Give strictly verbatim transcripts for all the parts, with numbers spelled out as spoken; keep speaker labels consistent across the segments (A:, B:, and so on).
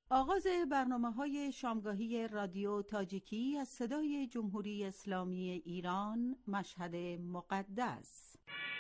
A: آغاز برنامه‌های شامگاهی رادیو تاجیکی از صدای جمهوری اسلامی ایران، مشهد مقدس.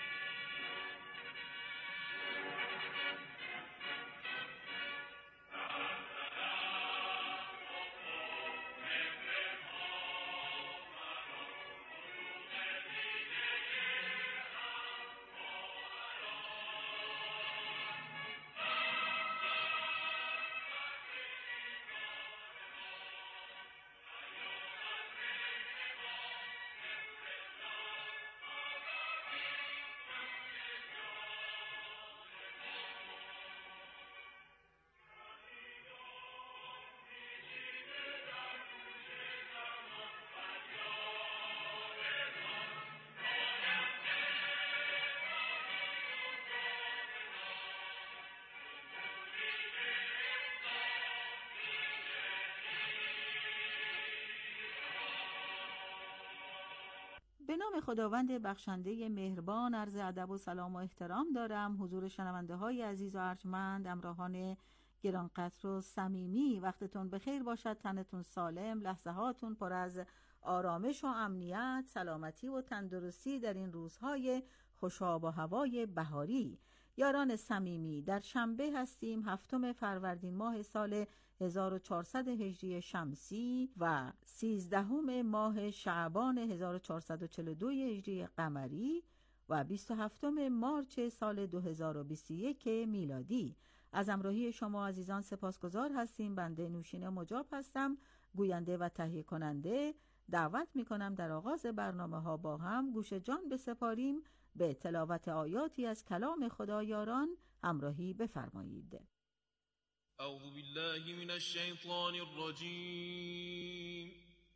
A: به نام خداوند بخشنده مهربان، عرض ادب و سلام و احترام دارم حضور شنونده های عزیز و ارجمند، همراهان گرانقدر و صمیمی. وقتتون بخیر باشد، تنتون سالم، لحظه هاتون پر از آرامش و امنیت، سلامتی و تندرستی در این روزهای خوشاب و هوای بهاری. یاران صمیمی، در شنبه هستیم، هفتم فروردین ماه سال هزار و چهارصد هجری شمسی و سیزدهم ماه شعبان هزار و چهارصد و چهل و دو هجری قمری و بیست و هفتم مارس سال دو هزار و بیست و یک میلادی. از همراهی شما عزیزان سپاسگزار هستیم. بنده نوشین مجاب هستم، گوینده و تهیه کننده. دعوت می کنم در آغاز برنامه ها با هم گوش جان بسپاریم به تلاوت آیاتی از کلام خدا. یاران همراهی بفرمایید.
B: اعوذ بالله من الشیطان الرجیم.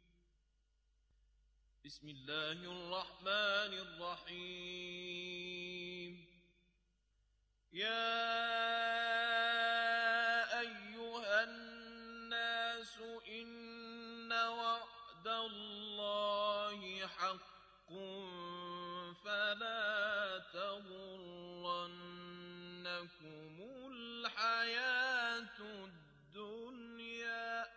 B: بسم الله الرحمن الرحیم. یا ایها الناس ان وعد الله حق فلا تغرنكم الحياة الدنيا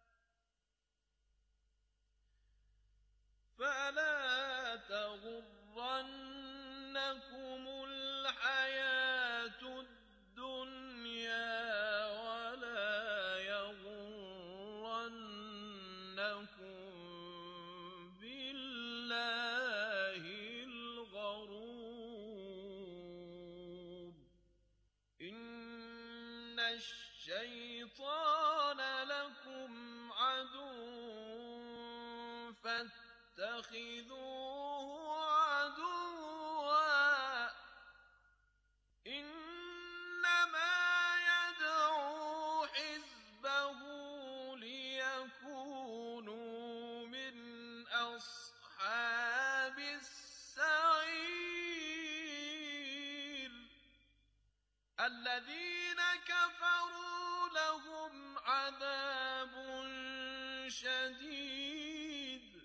B: فلا تغرنكم الحياة الدنيا ولا يغرنكم بالله الغرور. إن الشيطان لكم عدو فاتخذوه عدوا إنما يدعو حزبه ليكونوا من أصحاب السعير. الذين كفروا لهم عذاب شديد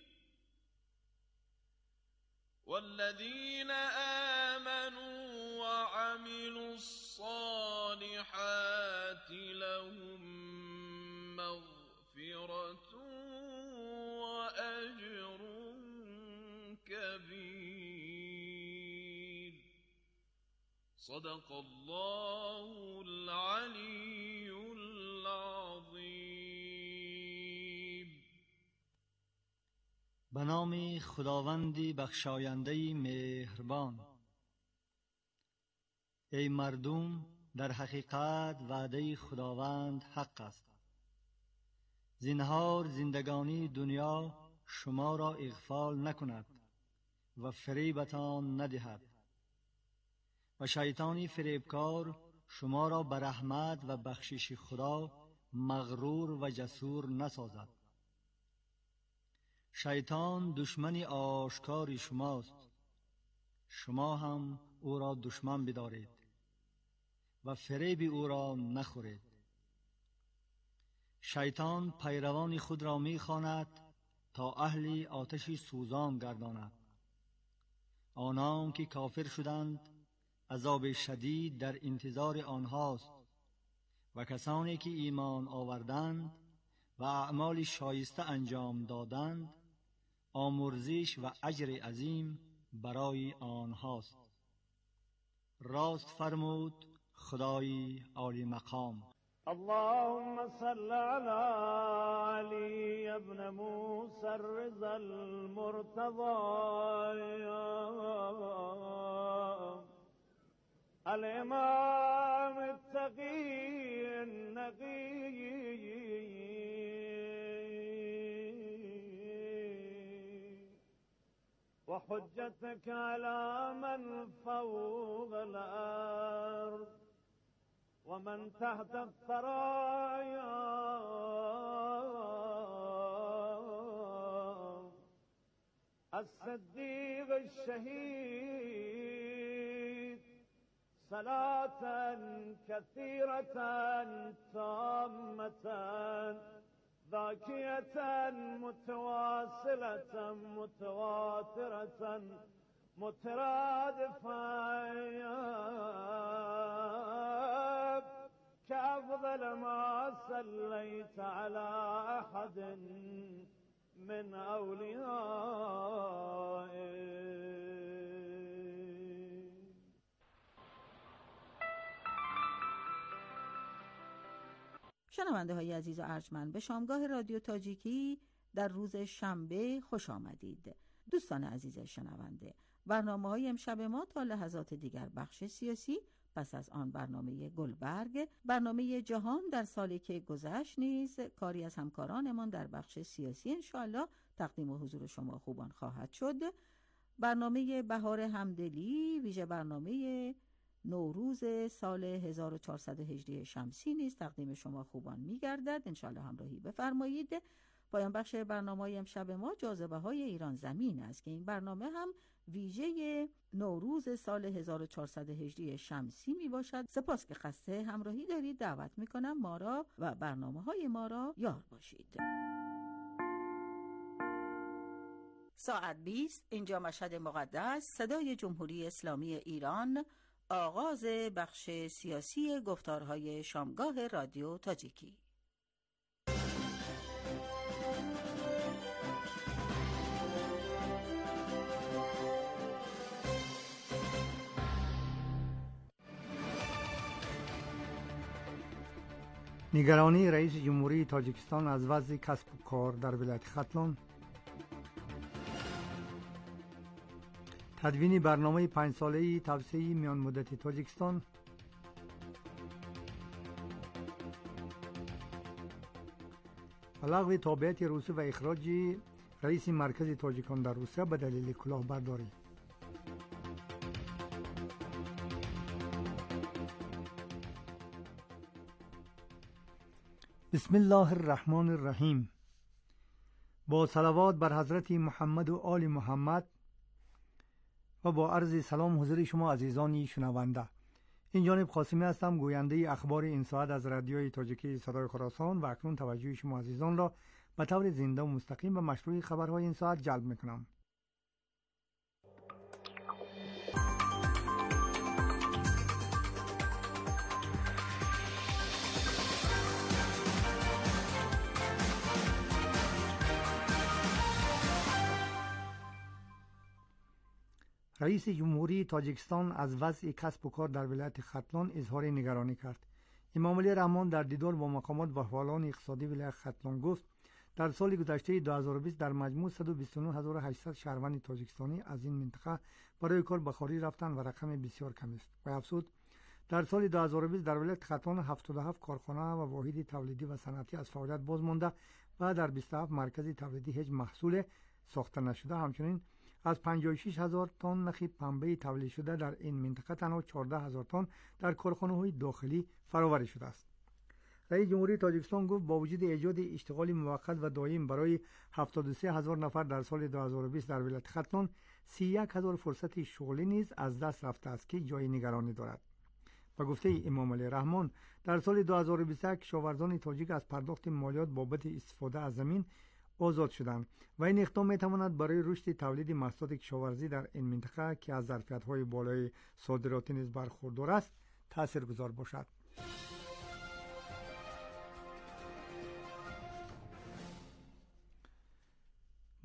B: والذين آمنوا وعملوا الصالحات لهم مغفرة وأجر كبير. صدق الله العلي العظيم.
C: به نام خداوندی بخشاینده مهربان. ای مردم، در حقیقت وعده خداوند حق است. زنهار زندگانی دنیا شما را اغفال نکند و فریبتان ندهد و شیطانی فریبکار شما را به رحمت و بخشش خدا مغرور و جسور نسازد. شیطان دشمن آشکار شماست، شما هم او را دشمن بدارید و فریب او را نخورید. شیطان پیروان خود را می‌خواند تا اهل آتش سوزان گرداند. آنان که کافر شدند عذاب شدید در انتظار آنهاست و کسانی که ایمان آوردند و اعمال شایسته انجام دادند آمرزش و اجر عظیم برای آنهاست. راست فرمود خدای عالی مقام.
D: اللهم صل على علي ابن موسى الرضا المرتضى الإمام التقي النقي وحجتك على من فوق الأرض ومن تحت الثرايا الصديق الشهيد صلاة كثيرة تامة ذاكية متواصلة متواترة مترادفة كأفضل ما صليت على أحد من أوليائك.
A: شنونده های عزیز و ارجمند، به شامگاه رادیو تاجیکی در روز شنبه خوش آمدید. دوستان عزیز شنونده، برنامه های امشب ما تا لحظات دیگر بخش سیاسی، پس از آن برنامه گلبرگ، برنامه جهان در سالی که گذشت نیز کاری از همکارانمان در بخش سیاسی انشاءالله تقدیم و حضور شما خوبان خواهد شد. برنامه بهار همدلی، ویژه برنامه نوروز سال هزار و چهارصد و هجری شمسی نیز تقدیم شما خوبان می‌گردد. انشاءالله همراهی بفرمایید. پایان بخش برنامه‌های امشب ما جاذبه‌های ایران زمین است که این برنامه هم ویژه نوروز سال هزار و چهارصد و هجری شمسی می باشد. سپاس که خسته همراهی دارید. دعوت می‌کنم ما را و برنامه‌های ما را یار باشید. ساعت بیست، اینجا مشهد مقدس، صدای جمهوری اسلامی ایران، آغاز بخش سیاسی گفتارهای شامگاه رادیو تاجیکی.
E: نگرانی رئیس جمهوری تاجیکستان از وضع کسب و کار در ولایت ختلان، تدوین برنامه پنج ساله‌ای توسعه میان مدت تاجیکستان، و لغو تابعیت روسیه و اخراج رئیس مرکز تاجیکان در روسیه به دلیل کلاهبرداری. بسم الله الرحمن الرحیم. با صلوات بر حضرت محمد و آل محمد و با عرض سلام حضور شما عزیزانی شنونده. این جانب قاسمی هستم، گوینده اخبار این ساعت از رادیوی تاجیکی صدای خراسان، و اکنون توجه شما عزیزان را به طور زنده و مستقیم و مشروع خبرهای این ساعت جلب میکنم. رئیس جمهوری تاجیکستان از وضع کسب و کار در ولایت ختلان اظهار نگرانی کرد. امام علی رحمان در دیدار با مقامات و فعالان اقتصادی ولایت ختلان گفت در سال گذشته دو هزار و بیست در مجموع صد و بیست و نه هزار و هشتصد شهروند تاجیکستانی از این منطقه برای کار به خارج رفتند و رقم بسیار کمی است. و افزود در سال دو هزار و بیست در ولایت ختلان هفتاد و هفت کارخانه و واحد تولیدی و صنعتی از فعالیت باز مانده و در بیست و هفت مرکز تولیدی هیچ محصول ساخته نشده. همچنین از پنجاه و شش هزار تن نخ پنبه تولید شده در این منطقه تنها چهارده هزار تن در کارخانه‌های داخلی فراوری شده است. رئیس جمهوری تاجیکستان گفت با وجود ایجاد اشتغال موقت و دائم برای هفتاد و سه هزار نفر در سال دو هزار و بیست در ولایت ختلان، سی و یک هزار فرصت شغلی نیز از دست رفته است که جای نگرانی دارد. با گفته امام علی رحمان در سال دو هزار و بیست و یک کشاورزان تاجیک از پرداخت مالیات بابت استفاده از زمین آزاد شدند و این اقدام میتواند برای رشد تولید محصولات کشاورزی در این منطقه که از ظرفیت‌های بالای صادراتی نیز برخوردار است تاثیرگذار باشد.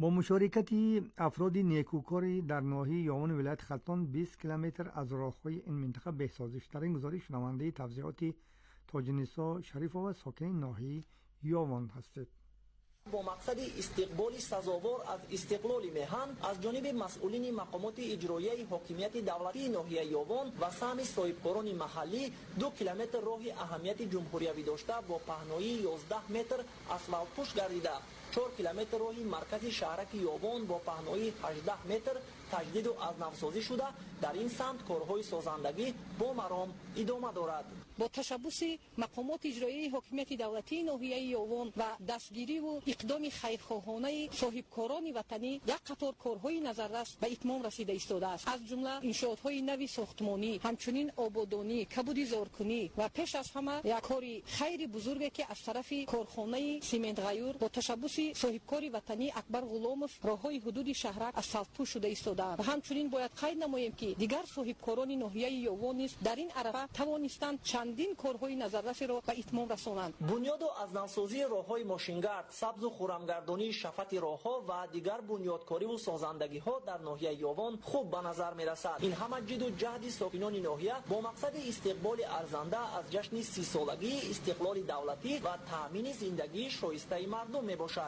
E: با مشارکت افراد نیکوکاری در ناحیه یاون ولایت خلطان بیست کیلومتر از راههای این منطقه بهسازی شد. در این گزارش شنونده توضیحات تاج‌نسا شریفه و ساکن ناحیه یاون هستید.
F: با مقصد استقبال سزاوار از استقلال میهن از جانب مسئولین مقامات اجرایی حاکمیت دولتی ناحیه یاون و سهم صاحبکاران محلی دو کیلومتر راه اهمیت جمهوریوی داشته با پهنایی یازده متر اسفالت پوش گردیده، چهار کیلومتر راه مرکز شهرک یاون با پهنایی هجده متر تجدید و از نوسازی شده. در این سمت کارهای سازندگی با مرام ادامه دارد.
G: با تشبث مقامات اجرایی حاکمیت دولتی ناحیه یاون و دستگیری و اقدام خیرخواهانه صاحبکاران وطنی یک قطار کارهای نظررس به اتمام رسیده ایستاده است. از جمله انشاءات‌های نوی ساختمانی، همچنین آبادانی، کبود زارکنی و پیش از همه یک کار خیر بزرگی که از طرف کارخانه سیمنت غیور با تشبث صاحبکار وطنی اکبر غلاموف راههای حدود شهرک اسفالت‌پوش شده ایستاده و همچنین باید قید نماییم که دیگر صاحبکاران ناحیه یاون نیز در این عرصه توانستند چندین کارهای نظررس را به اتمام رسانند.
F: بنیاد و از نوسازی راههای ماشینگرد، سبز و خرمگردانی شفط راهها و دیگر بنیادکاری و سازندگی‌ها در ناحیه یاون خوب به نظر می‌رسد. این همه جد و جهد ساکنان ناحیه با مقصد استقبال ارزنده از جشن سی سالگی استقلال دولتی و تأمین زندگی شایسته مردم میباشد.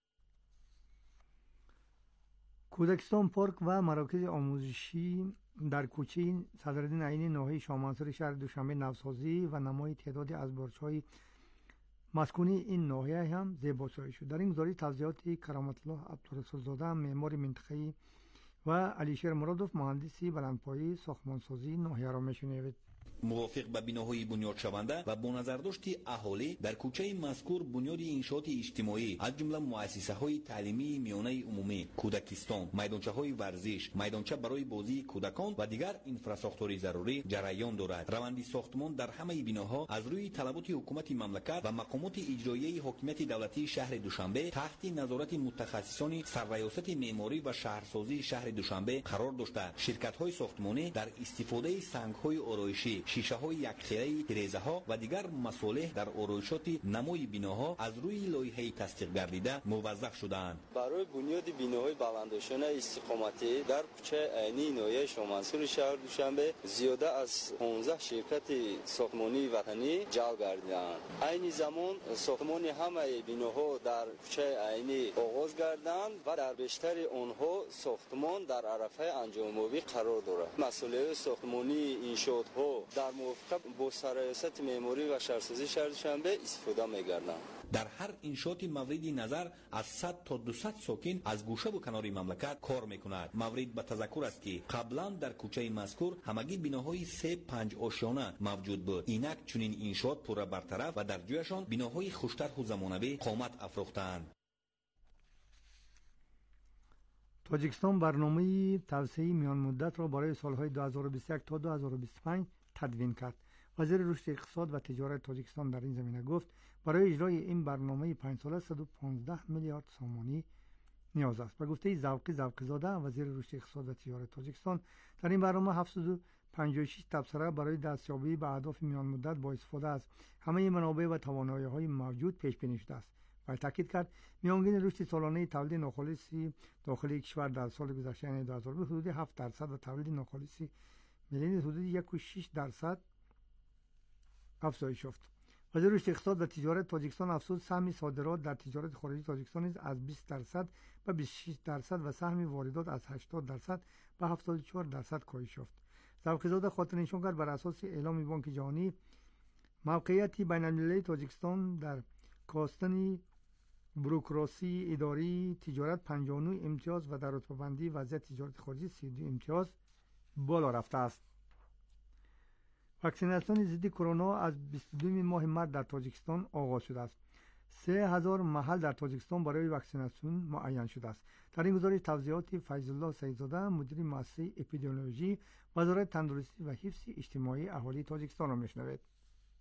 E: کودکستان پارک و مراکز آموزشی در کوچه صدرالدین عینی ناحیه شاه منصور شهر دوشنبه نوسازی و نمای تعدادی از برج‌های مسکونی این ناحیه هم زیباسازی شد. در این گزارش توضیحات کرامت الله عبدالرسولزاده معمار منطقه‌ای و علیشیر مرادوف مهندسی بلندپایه ساختمانسازی ناحیه را میشنوید.
H: موافق به بناهای بنیاد شونده و با نظرداشت اهالی در کوچه مذکور بنیاد انشاءات اجتماعی از جمله مؤسسه های تعلیمی میانه عمومی، کودکستان، میدانچه های ورزش، میدانچه برای بازی کودکان و دیگر انفراساختاری ضروری جریان دارد. روند ساختمان در همه بناها از روی طلبات حکومت مملکت و مقامات اجرایی حاکمیت دولتی شهر دوشنبه تحت نظارت متخصصان سرریاست معماری و شهرسازی شهر دوشنبه قرار داشته. شرکت های ساختمانی در استفاده سنگ های آرایشی، شیشه های یکخیره، تریزه ها و دیگر مصالح در آرایشات نمای بناها از روی لایحه تصدیق گردیده موظف شدند.
I: برای بنیاد بناهای بلندشانه استقامتی در کوچه عینی ناحیه شاه منصور شهر دوشنبه زیاده از پانزده شرکت ساختمانی وطنی جلب گردیدند. عین زمان ساختمان همه بناها در کوچه عینی آغاز گردند و در بیشتر آنها ساختمان در عرصه انجام‌یابی قرار دارد. مسئله ساختمانی انشاءات ها در موافقت با سرریاست معماری و شهرسازی شهر دوشنبه استفاده می‌گردند.
H: در هر انشاءات مورد نظر از صد تا دویست ساکن از گوشه و کنار مملکت کار میکند. مورد به تذکر است که قبلا در کوچه مذکور همگی بناهای سه پنج آشیانه موجود بود. اینک چنین انشاءات پورا برطرف و در جایشان بناهای خوشتر و زمانوی قامت افروختند.
E: تاجیکستان برنامه توسعه میان مدت را برای سالهای دو هزار و بیست و یک تا دو هزار و بیست و پنج تدوین کرد. وزیر رشد اقتصاد و تجارت تاجیکستان در این زمینه گفت برای اجرای این برنامه پنج ساله صد و پانزده میلیارد سومانی نیاز است. به گفته زوقی زوقی‌زاده وزیر رشد اقتصاد و تجارت تاجیکستان، در این برنامه هفتصد و پنجاه و شش تبصره برای دستیابی به اهداف میان مدت با استفاده از همه منابع و توانایی‌های موجود پیش بینی شده است. و تاکید کرد میانگین رشد سالانه تولید ناخالصی داخلی کشور در سال گذشته یعنی دو هزار و بیست حدود هفت درصد و تولید ناخالصی ملی حدود یک و شش درصد افزایش یافت. وزیر رشد اقتصاد و تجارت تاجیکستان افزود سهم صادرات در تجارت خارجی تاجیکستان نیز از بیست درصد به بیست و شش درصد و سهم واردات از هشتاد درصد به هفتاد و چهار درصد کاهش یافت. زوقی‌زاده خاطر نشان کرد بر اساس اعلام بانک جهانی موقعیت بین‌المللی تاجیکستان در کاستن بوروکراسی اداری تجارت پنجاه و نه امتیاز و در رتبه‌بندی وضعیت تجارت خارجی سی و دو امتیاز بالا رفته است. واکسیناسیون ضد کرونا از بیست و دو ماه مارس در تاجیکستان آغاز شده است. سه هزار محل در تاجیکستان برای واکسیناسیون معین شده است. در این گزارش توضیحات فیض الله سیدزاده مدیر مؤسسه اپیدمیولوژی وزارت تندرستی و حفظ اجتماعی اهالی تاجیکستان را میشنوید.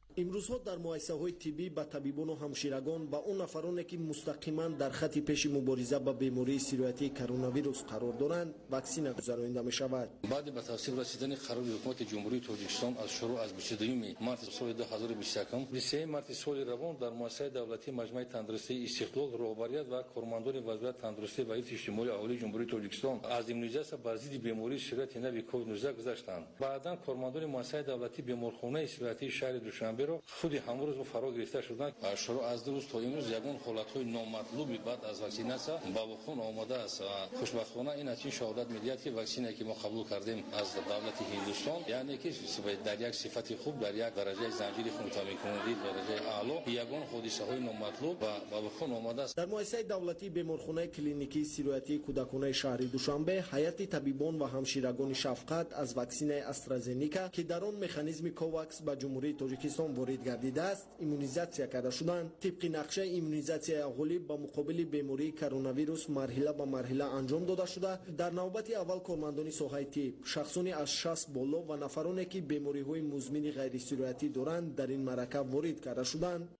J: امروزها در مؤسسه‌های طبی با طبیبان و همشیرگان با اون نفرانی که مستقیما در خط پیش مبارزه با بیماری سیرویاتی کرونا ویروس قرار دارند واکسن گذرانده می شود.
K: بعد به تصویب رسیدن قرار حکومت جمهوری تاجیکستان از شروع از بیست و دوم مارس سال دو هزار و بیست و یک بیست و سوم مارس سال روان در مؤسسه دولتی مجمع تندرستی استقلال رهبریت و کارمندان وزارت تندرستی و حفظ اجتماعی اهالی جمهوری تاجیکستان از ایمنیزاسیون بر ضد بیماری سیرویات نو کووید نوزده گذشتند. بعدا کارمندان مؤسسه دولتی بیمارخانه سیرویاتی شهر دوشنبه را خود همروز و فرا گرفته شدند. شروع از روز تا امروز یگان حالت‌های نامطلوبی بعد از واکسیناسیون با وقوع آمده است. خوشبختانه این اچین شهادت می‌دهد که واکسینی که ما قبول کردیم از دولت هندوستان یعنی که در یک صفت خوب در یک درجه زنجیره خون تامین کننده درجه اعلی یگان حادثه‌های نامطلوب و با وقوع آمده است.
J: در مؤسسه دولتی بیمارخانه کلینیکی سیرویاتی کودکانه شهر دوشنبه هیئت طبیبان و همشیرگان شفقت از واکسن استرازنیکا که در آن مکانیزم کوواکس به جمهوری تاجیکستان وارد گردیده است ایمونیزاسیون کرده شدند. طبق نقشه ایمونیزاسیون اهالی با مقابل بیماری کرونا ویروس مرحله به مرحله انجام داده شده. در نوبت اول کارمندان ساحه طب شخصانی از شصت بالا و نفرانی که بیماری‌های مزمن غیر سیرویاتی دارند در این معرکه وارد کرده شدند.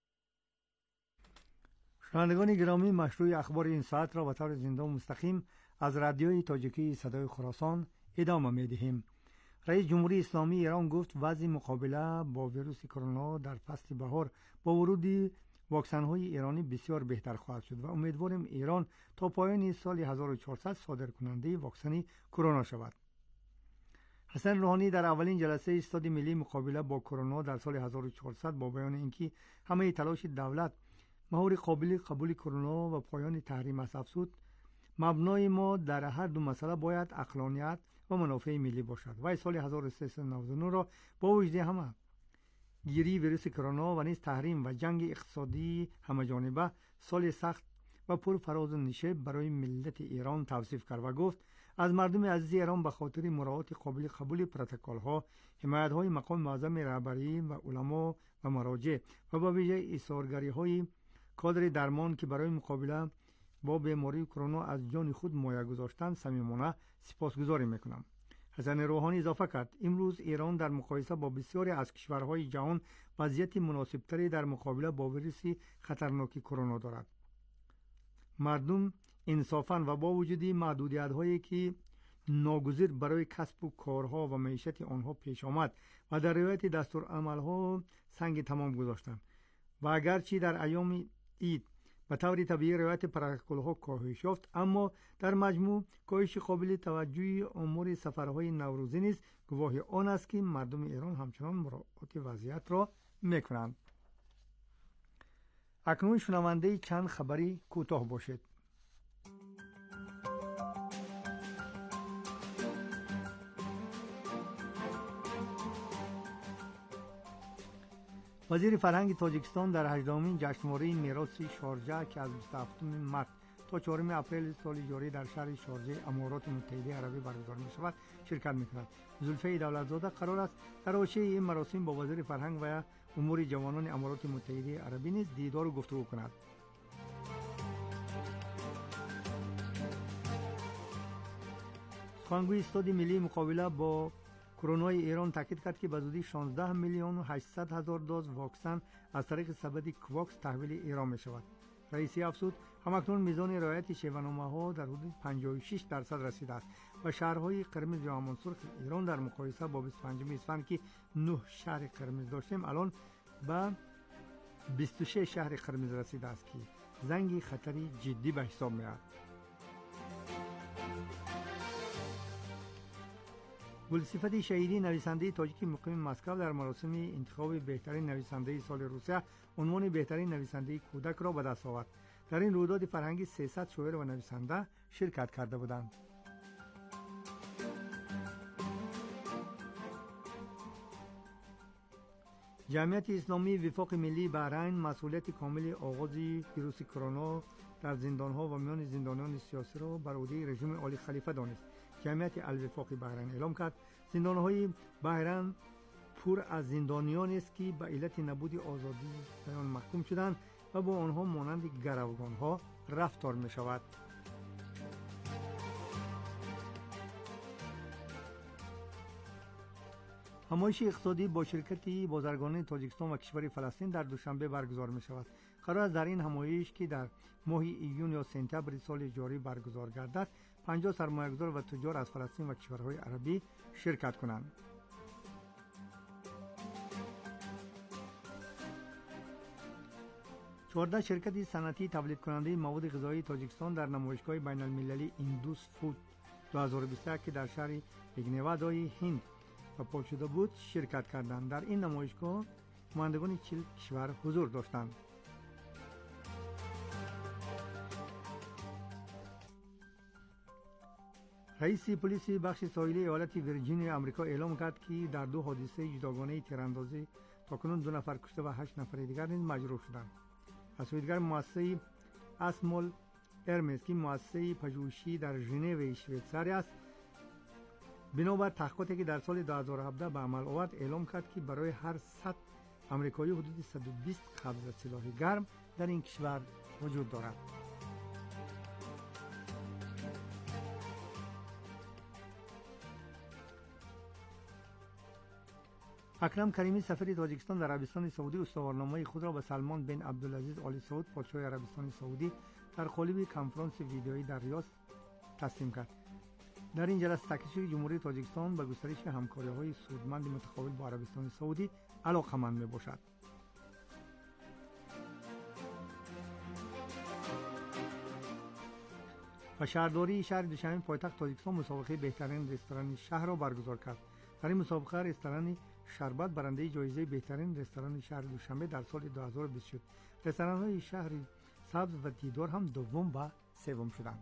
E: شنوندگان گرامی، مشروع اخبار این ساعت را به طور زنده و مستقیم از رادیوی تاجیکی صدای خراسان ادامه می‌دهیم. رئیس جمهوری اسلامی ایران گفت وضع مقابله با ویروس کرونا در فصل بهار با ورود واکسن‌های ایرانی بسیار بهتر خواهد شد و امیدواریم ایران تا پایان سال هزار و چهارصد صادرکننده واکسن کرونا شود. حسن روحانی در اولین جلسه استاد ملی مقابله با کرونا در سال هزار و چهارصد با بیان اینکه همه تلاش دولت مهار قابل قبول کرونا و پایان تحریم است افزود مبنای ما در هر دو مسئله باید عقلانیت و منافع ملی باشد. و سال هزار و سیصد و نود و نه را با وجود همه گیری ویروس کرونا و نیز تحریم و جنگ اقتصادی همه‌جانبه سال سخت و پر فراز و نشیب برای ملت ایران توصیف کرد و گفت از مردم عزیز ایران به خاطر مراعات قابل قبول پروتکل‌ها، حمایت‌های مقام معظم رهبری و علما و مراجع و به ویژه ایثارگری‌های کادر درمان که برای مقابله با بیماری کرونا از جان خود مایه گذاشتند صمیمانه سپاسگزاری میکنم. حسن روحانی اضافه کرد امروز ایران در مقایسه با بسیاری از کشورهای جهان وضعیت مناسبتری در مقابله با ویروس خطرناک کرونا دارد. مردم انصافاً و با وجود محدودیت‌هایی که ناگزیر برای کسب و کارها و معیشت آنها پیش آمد و در رعایت دستورالعمل‌ها سنگ تمام گذاشتند و اگرچه در ایام عید به طور طبیعی رعایت پروتکل‌ها کاهش یافت، اما در مجموع کاهش قابل توجهی امور سفرهای نوروزی نیز گواهی آن است که مردم ایران همچنان مراعات وضعیت را میکنند. اکنون شنونده چند خبری کوتاه باشید. وزیر فرهنگ تاجیکستان در هجدهمین جشنواره میراث شارجه که از بیست و هفتم مارس تا چهارم اپریل سال جاری در شهر شارجه امارات متحده عربی برگزار می شود شرکت می کند. زلفی دولتزاده قرار است در حاشیه این مراسم با وزیر فرهنگ و امور جوانان امارات متحده عربی نیز دیدار و گفتگو کند. سخنگوی استاد ملی مقابله با کرونا ایران تاکید کرد که به زودی شانزده میلیون و هشتصد هزار دوز واکسن از طریق سبد کواکس تحویل ایران می شود. رئیسی افزود همکنون میزان رعایت شیوه‌نامه‌ها در حدود پنجاه و شش درصد رسیده است و شهرهای قرمز یا همان سرخ ایران در مقایسه با بیست و پنجم اسفند که نه شهر قرمز داشتیم الان به بیست و شش شهر قرمز رسیده است که زنگ خطری جدی به حساب میاد. گلصفت شهیدی نویسنده تاجیک مقیم مسکو در مراسم انتخاب بهترین نویسنده سال روسیه عنوان بهترین نویسنده کودک را به دست آورد. در این رویداد فرهنگی سیصد شاعر و نویسنده شرکت کرده بودند. جمعیت اسلامی وفاق ملی بحرین مسئولیت کامل آغاز ویروس کرونا در زندانها و میان زندانیان سیاسی را بر عهده رژیم آل خلیفه دانست. جمعیت الوفاق بحرین اعلام کرد زندانهای بحرین پر از زندانیان است که به علت نبود آزادی بیان محکوم شدند و با آنها مانند گروگانها رفتار می شود. نمایش اقتصادی با شرکت بازرگانی تاجیکستان و کشور فلسطین در دوشنبه برگزار می شود. قرار است در این نمایش که در ماه ایون یا سپتامبر سال جاری برگزار گردد، پنجاه سرمایه‌گذار و تجار از فلسطین و کشورهای عربی شرکت کنند. چهارده شرکت صنعتی تولید کننده مواد غذایی تاجیکستان در نمایشگاه بین المللی ایندوس فود دو هزار و بیست و یک که در شهر بگنوادای هند برپا شده بود شرکت کردند. در این نمایشگاه نمایندگان چهل کشور حضور داشتند. رئیس پلیس بخش ساحلی ایالت ویرجینیا آمریکا اعلام کرد که در دو حادثه جداگانه تیراندازی تاکنون دو نفر کشته و هشت نفر دیگر نیز مجروح شدند. از سوی دیگر مؤسسه اسمول ارمز که مؤسسه پژوهشی در ژنو شویتزاری است، بنابر تحقیقاتی که در سال دو هزار و هفده به عمل آورد اعلام کرد که برای هر صد آمریکایی حدود صد و بیست قبض سلاح گرم در این کشور وجود دارد. اکرم کریمی سفیر تاجیکستان در عربستان سعودی استوارنامه خود را به سلمان بن عبدالعزیز آل سعود پادشاه عربستان سعودی در قالب کنفرانس ویدیویی در ریاض تسلیم کرد. در این جلسه تاکید شد جمهوری تاجیکستان به گسترش همکاری‌های سودمند متقابل با عربستان سعودی علاقه‌مند می‌باشد. و شهرداری شهر دوشنبه پایتخت تاجیکستان مسابقه بهترین رستوران شهر را برگزار کرد. در این مسابقه رستوران شربت برنده جایزه بهترین رستوران شهر دوشنبه در سال دو هزار و بیست شد. رستوران‌های شهر سبز و دیدار هم دوم و سوم شدند.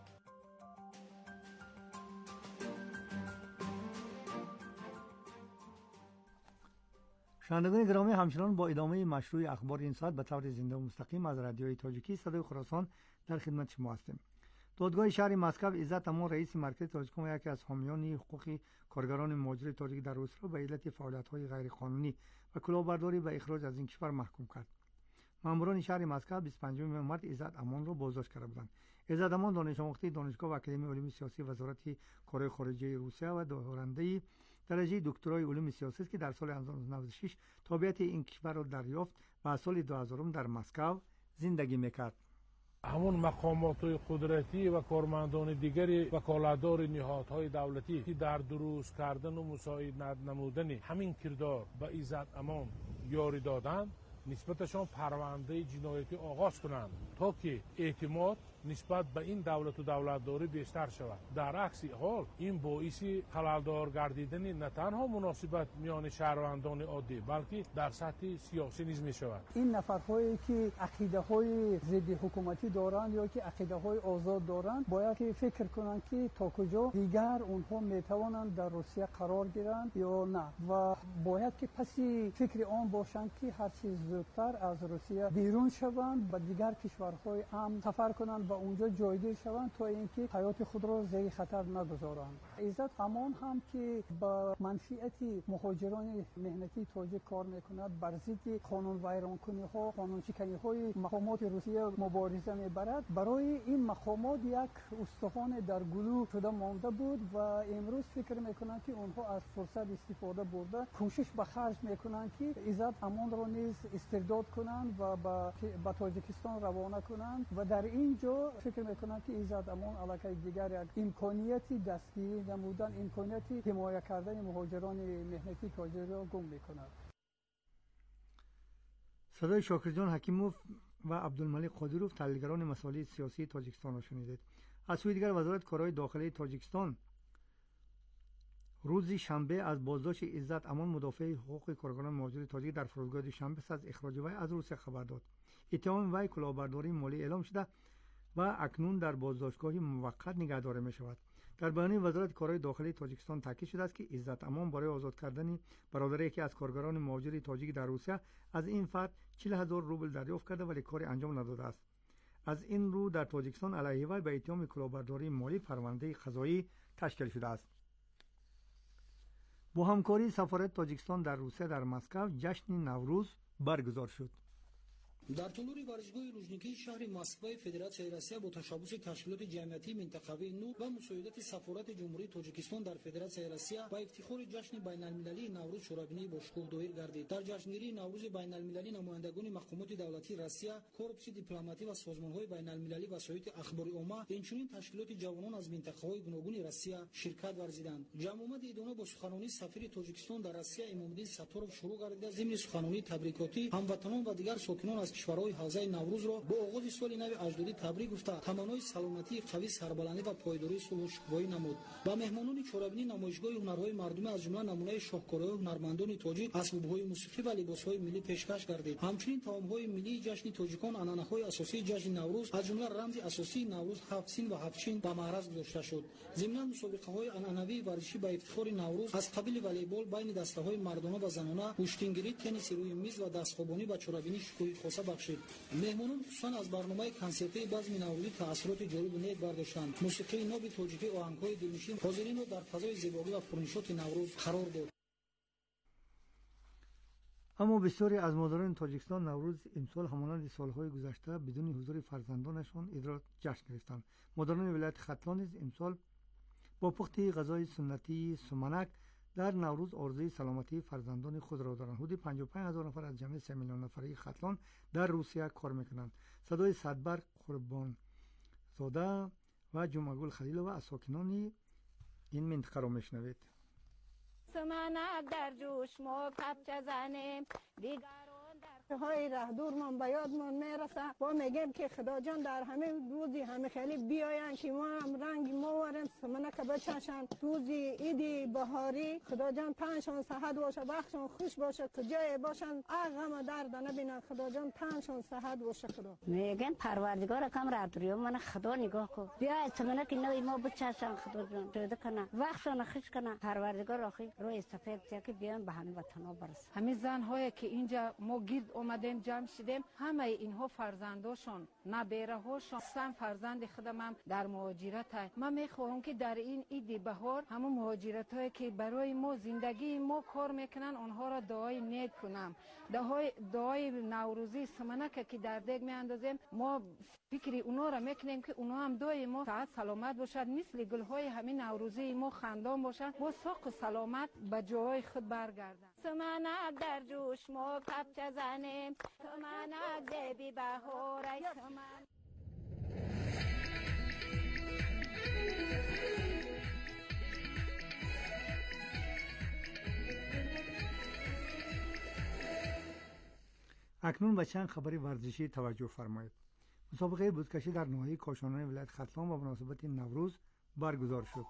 E: شنوندگان گرامی، همچنان با ادامه مشروع اخبار این ساعت به طور زنده و مستقیم از رادیوی تاجیکی صدای خراسان در خدمت شما هستیم. دادگاه شهر مسکو عزت امان رئیس مرکز تاجیکستان و یکی از حامیان حقوق کارگران مهاجر تاجیک در روسیه را به علت فعالیت‌های غیرقانونی و کلاهبرداری به اخراج از این کشور محکوم کرد. ماموران شهر مسکو بیست و پنجم مارس عزت امان را بازداشت کرده بودند. عزت امان دانش آموخته دانشگاه و اکادمی علوم سیاسی وزارت کارهای خارجه روسیه و دارنده درجه دکترای علوم سیاسی است که در سال هزار و نهصد و نود و شش تابعیت این کشور را دریافت و از سال دو هزار در مسکو زندگی میکرد.
L: همون مقامات قدرتی و کارمندان دیگری وکالتدار نهادهای دولتی که در دروست کردن و مساعدت نمودن همین کردار به عزت امان یاری دادند، نسبتشان پرونده جنایتی آغاز کنند تا که اعتماد نسبت به این دولت و دولتداری بیشتر شود. در عکس حال این باعث خللدار گردیدن نه تنها مناسبت میان شهروندان عادی بلکه در سطح سیاسی نیز می شود.
M: این نفرهایی که عقیده های ضد حکومتی دارند یا که عقیده های آزاد دارند باید که فکر کنند که تا کجا دیگر اونها می توانند در روسیه قرار گیرند یا نه، و باید که پسی فکر آن باشند که هر چیز زودتر از روسیه بیرون شوند و دیگر کشورهای امن سفر کنند و اونجا جایگیر شوند تا اینکه حیات خود را زیر خطر نگذارند. عزت امان هم که با منفعت مهاجران مهنتی تاجیک کار میکند، بر ضد قانون ویرانکنی ها، قانون شکنی های مقامات روسیه مبارزه میبرد. برای این مقامات یک استخوان در گلو شده مانده بود و امروز فکر میکنند که اونها از فرصت استفاده برده کوشش به خرج میکنند که عزت امان را نیز استرداد کنند و به تاجیکستان روانه کنند و در اینجا فکر میکنند که عزت امان علاقه دیگر یک امکانیتی دستگیری نمودن، امکانیتی حمایت کردن مهاجران مهنتی تاجر را گم میکند.
E: صدای شاکرجان حکیموف و عبدالملک قادروف تحلیلگران مسائل سیاسی تاجیکستان را شنیدید. از سوی دیگر وزارت کارهای داخلی تاجیکستان روز شنبه از بازداشت عزت امان مدافع حقوق کارگران مهاجر تاجیک در فرودگاه دوشنبه از اخراج وی از روسیه خبر داد. اتهام وی کلاهبرداری مالی اعلام شده و اکنون در بازداشتگاه موقت نگهداری می شود. در بیانیه وزارت کارهای داخلی تاجیکستان تاکید شده است که عزت امان برای آزاد کردن برادر یکی از کارگران مهاجر تاجیک در روسیه از این فرد چهل هزار روبل دریافت کرده ولی کاری انجام نداده است. از این رو در تاجیکستان علیه وی به اتهام کلاهبرداری مالی پرونده قضایی تشکیل شده است. با همکاری سفارت تاجیکستان در روسیه در مسکو جشن نوروز برگزار شد.
N: در طول ورزشگاه لوژنیکی شهر مسکو فدراسیای روسیه با تشبث تشکیلات جمعیتی منطقوی نو و مساعدت سفارت جمهوری تاجیکستان در فدراسیای روسیه با افتخار جشن بین‌المللی نوروز شورابینی با شکوه دایر گردید. در جشنگیری نوروز بین‌المللی نمایندگان مقامات دولتی روسیه، کورپس دیپلماتی و سازمان‌های بین‌المللی و وسایط اخباری عامه، اینچنین تشکیلات جوانان از منطقه‌های گوناگون روسیه شرکت ورزیدند. جمع آمد ایدانه با سخنرانی سفیر تاجیکستان در روسیه امام‌الدین ستارов شروع گردید. ضمن سخنرانی تبریکاتی هموطنان و دیگر ساکنان از کشورهای حوزه نوروز را با آغاز سال نو اجدادی تبریک گفته تمنای سلامتی قوی، سربلندی و پایداری صلح شکوفایی نمود. با مهمانان چهاربینی نمایشگاه هنرهای مردمی از جمله نمونه شاهکارهای هنرمندان تاجیک، اسباب‌های موسیقی و لباس‌های ملی پیشکش گردید. همچنین طعام‌های ملی جشن تاجیکان، عنعنه‌های اساسی جشن نوروز از جمله رمز اساسی نوروز هفت‌سین و هفت‌چین به معرض گذاشته شد. ضمن مسابقه‌های عنعنوی ورزشی به افتخار نوروز از قبیل والیبال بین دسته‌های مردانه و زنانه، کشتیگیری، تنیس روی میز و دستخوابانی به چهاربینی شکوهی خاصه بخشید. مهمانان خصوصا از برنامه کنسرتی بزم نوروزی تأثیرات جالب و نیک برداشتند. موسیقی ناب تاجیکی، آهنگ‌های دلنشین حاضرین را در فضای زیبایی و پرنشاط نوروز قرار داد.
E: اما بسیاری از مادران تاجیکستان نوروز امسال همانند سالهای گذشته بدون حضور فرزندانشان عید را جشن گرفتند. مادران ولایت ختلان نیز امسال با پخت غذای سنتی سمنک در نوروز آرزوی سلامتی فرزندان خود را دارند. حدود پنجاه و پنج هزار نفر از جمعیت سه میلیون نفری ختلان در روسیه کار میکنند. صدای صدبرق قربان زاده و جمعگل خلیلوه از ساکنان این منطقه را میشنوید.
O: سمنک در جوش ما کپچه زنیم دیگران در
P: های ره دور من به یادمان میرسه با میگیم که خدا جان در همه روزی همه خیلی بیاین که ما هم رنگ ما ورم سمنک بچشن روزی عیدی بهاری خدا جان تنشان صحت باشه بخشان خوش باشه کجای باشن غم درد نبینن خدا جان تنشان صحت باشه. خدا
O: میگن پروردگار کم را دریو من خدا نگاه کو بیا سمنک نوی ما بچشن خدا جان شده کنه وقتشان خوش کنه پروردگار آخی روی سفید که بیان به همه وطنا برسه.
Q: همه زن هایی که اینجا ما گرد اومدیم جمع شدیم همه اینها فرزنداشون نبیره هاشون سن فرزند خودم در مهاجرت های. من میخواهم که در این عید بهار همه مهاجرت هایی که برای ما زندگی ما کار میکنن اونها را دعای نیک کنم. دعای دعای نوروزی سمنک که در دیگ میاندازیم ما فکری اونا را میکنیم که اونا هم دعای ما صحت سلامت باشد مثل گل های همین نوروزی ما خندان باشد با ساق و سلامت به جای خود برگردن.
O: سمنک در جوش ما کپچه زنیم سمنک دیبی بهار ای سمنک.
E: اکنون به چند خبر ورزشی توجه فرمایید. مسابقه بزکشی در ناحیه کاشانان ولایت ختلان با مناسبت نوروز برگزار شد.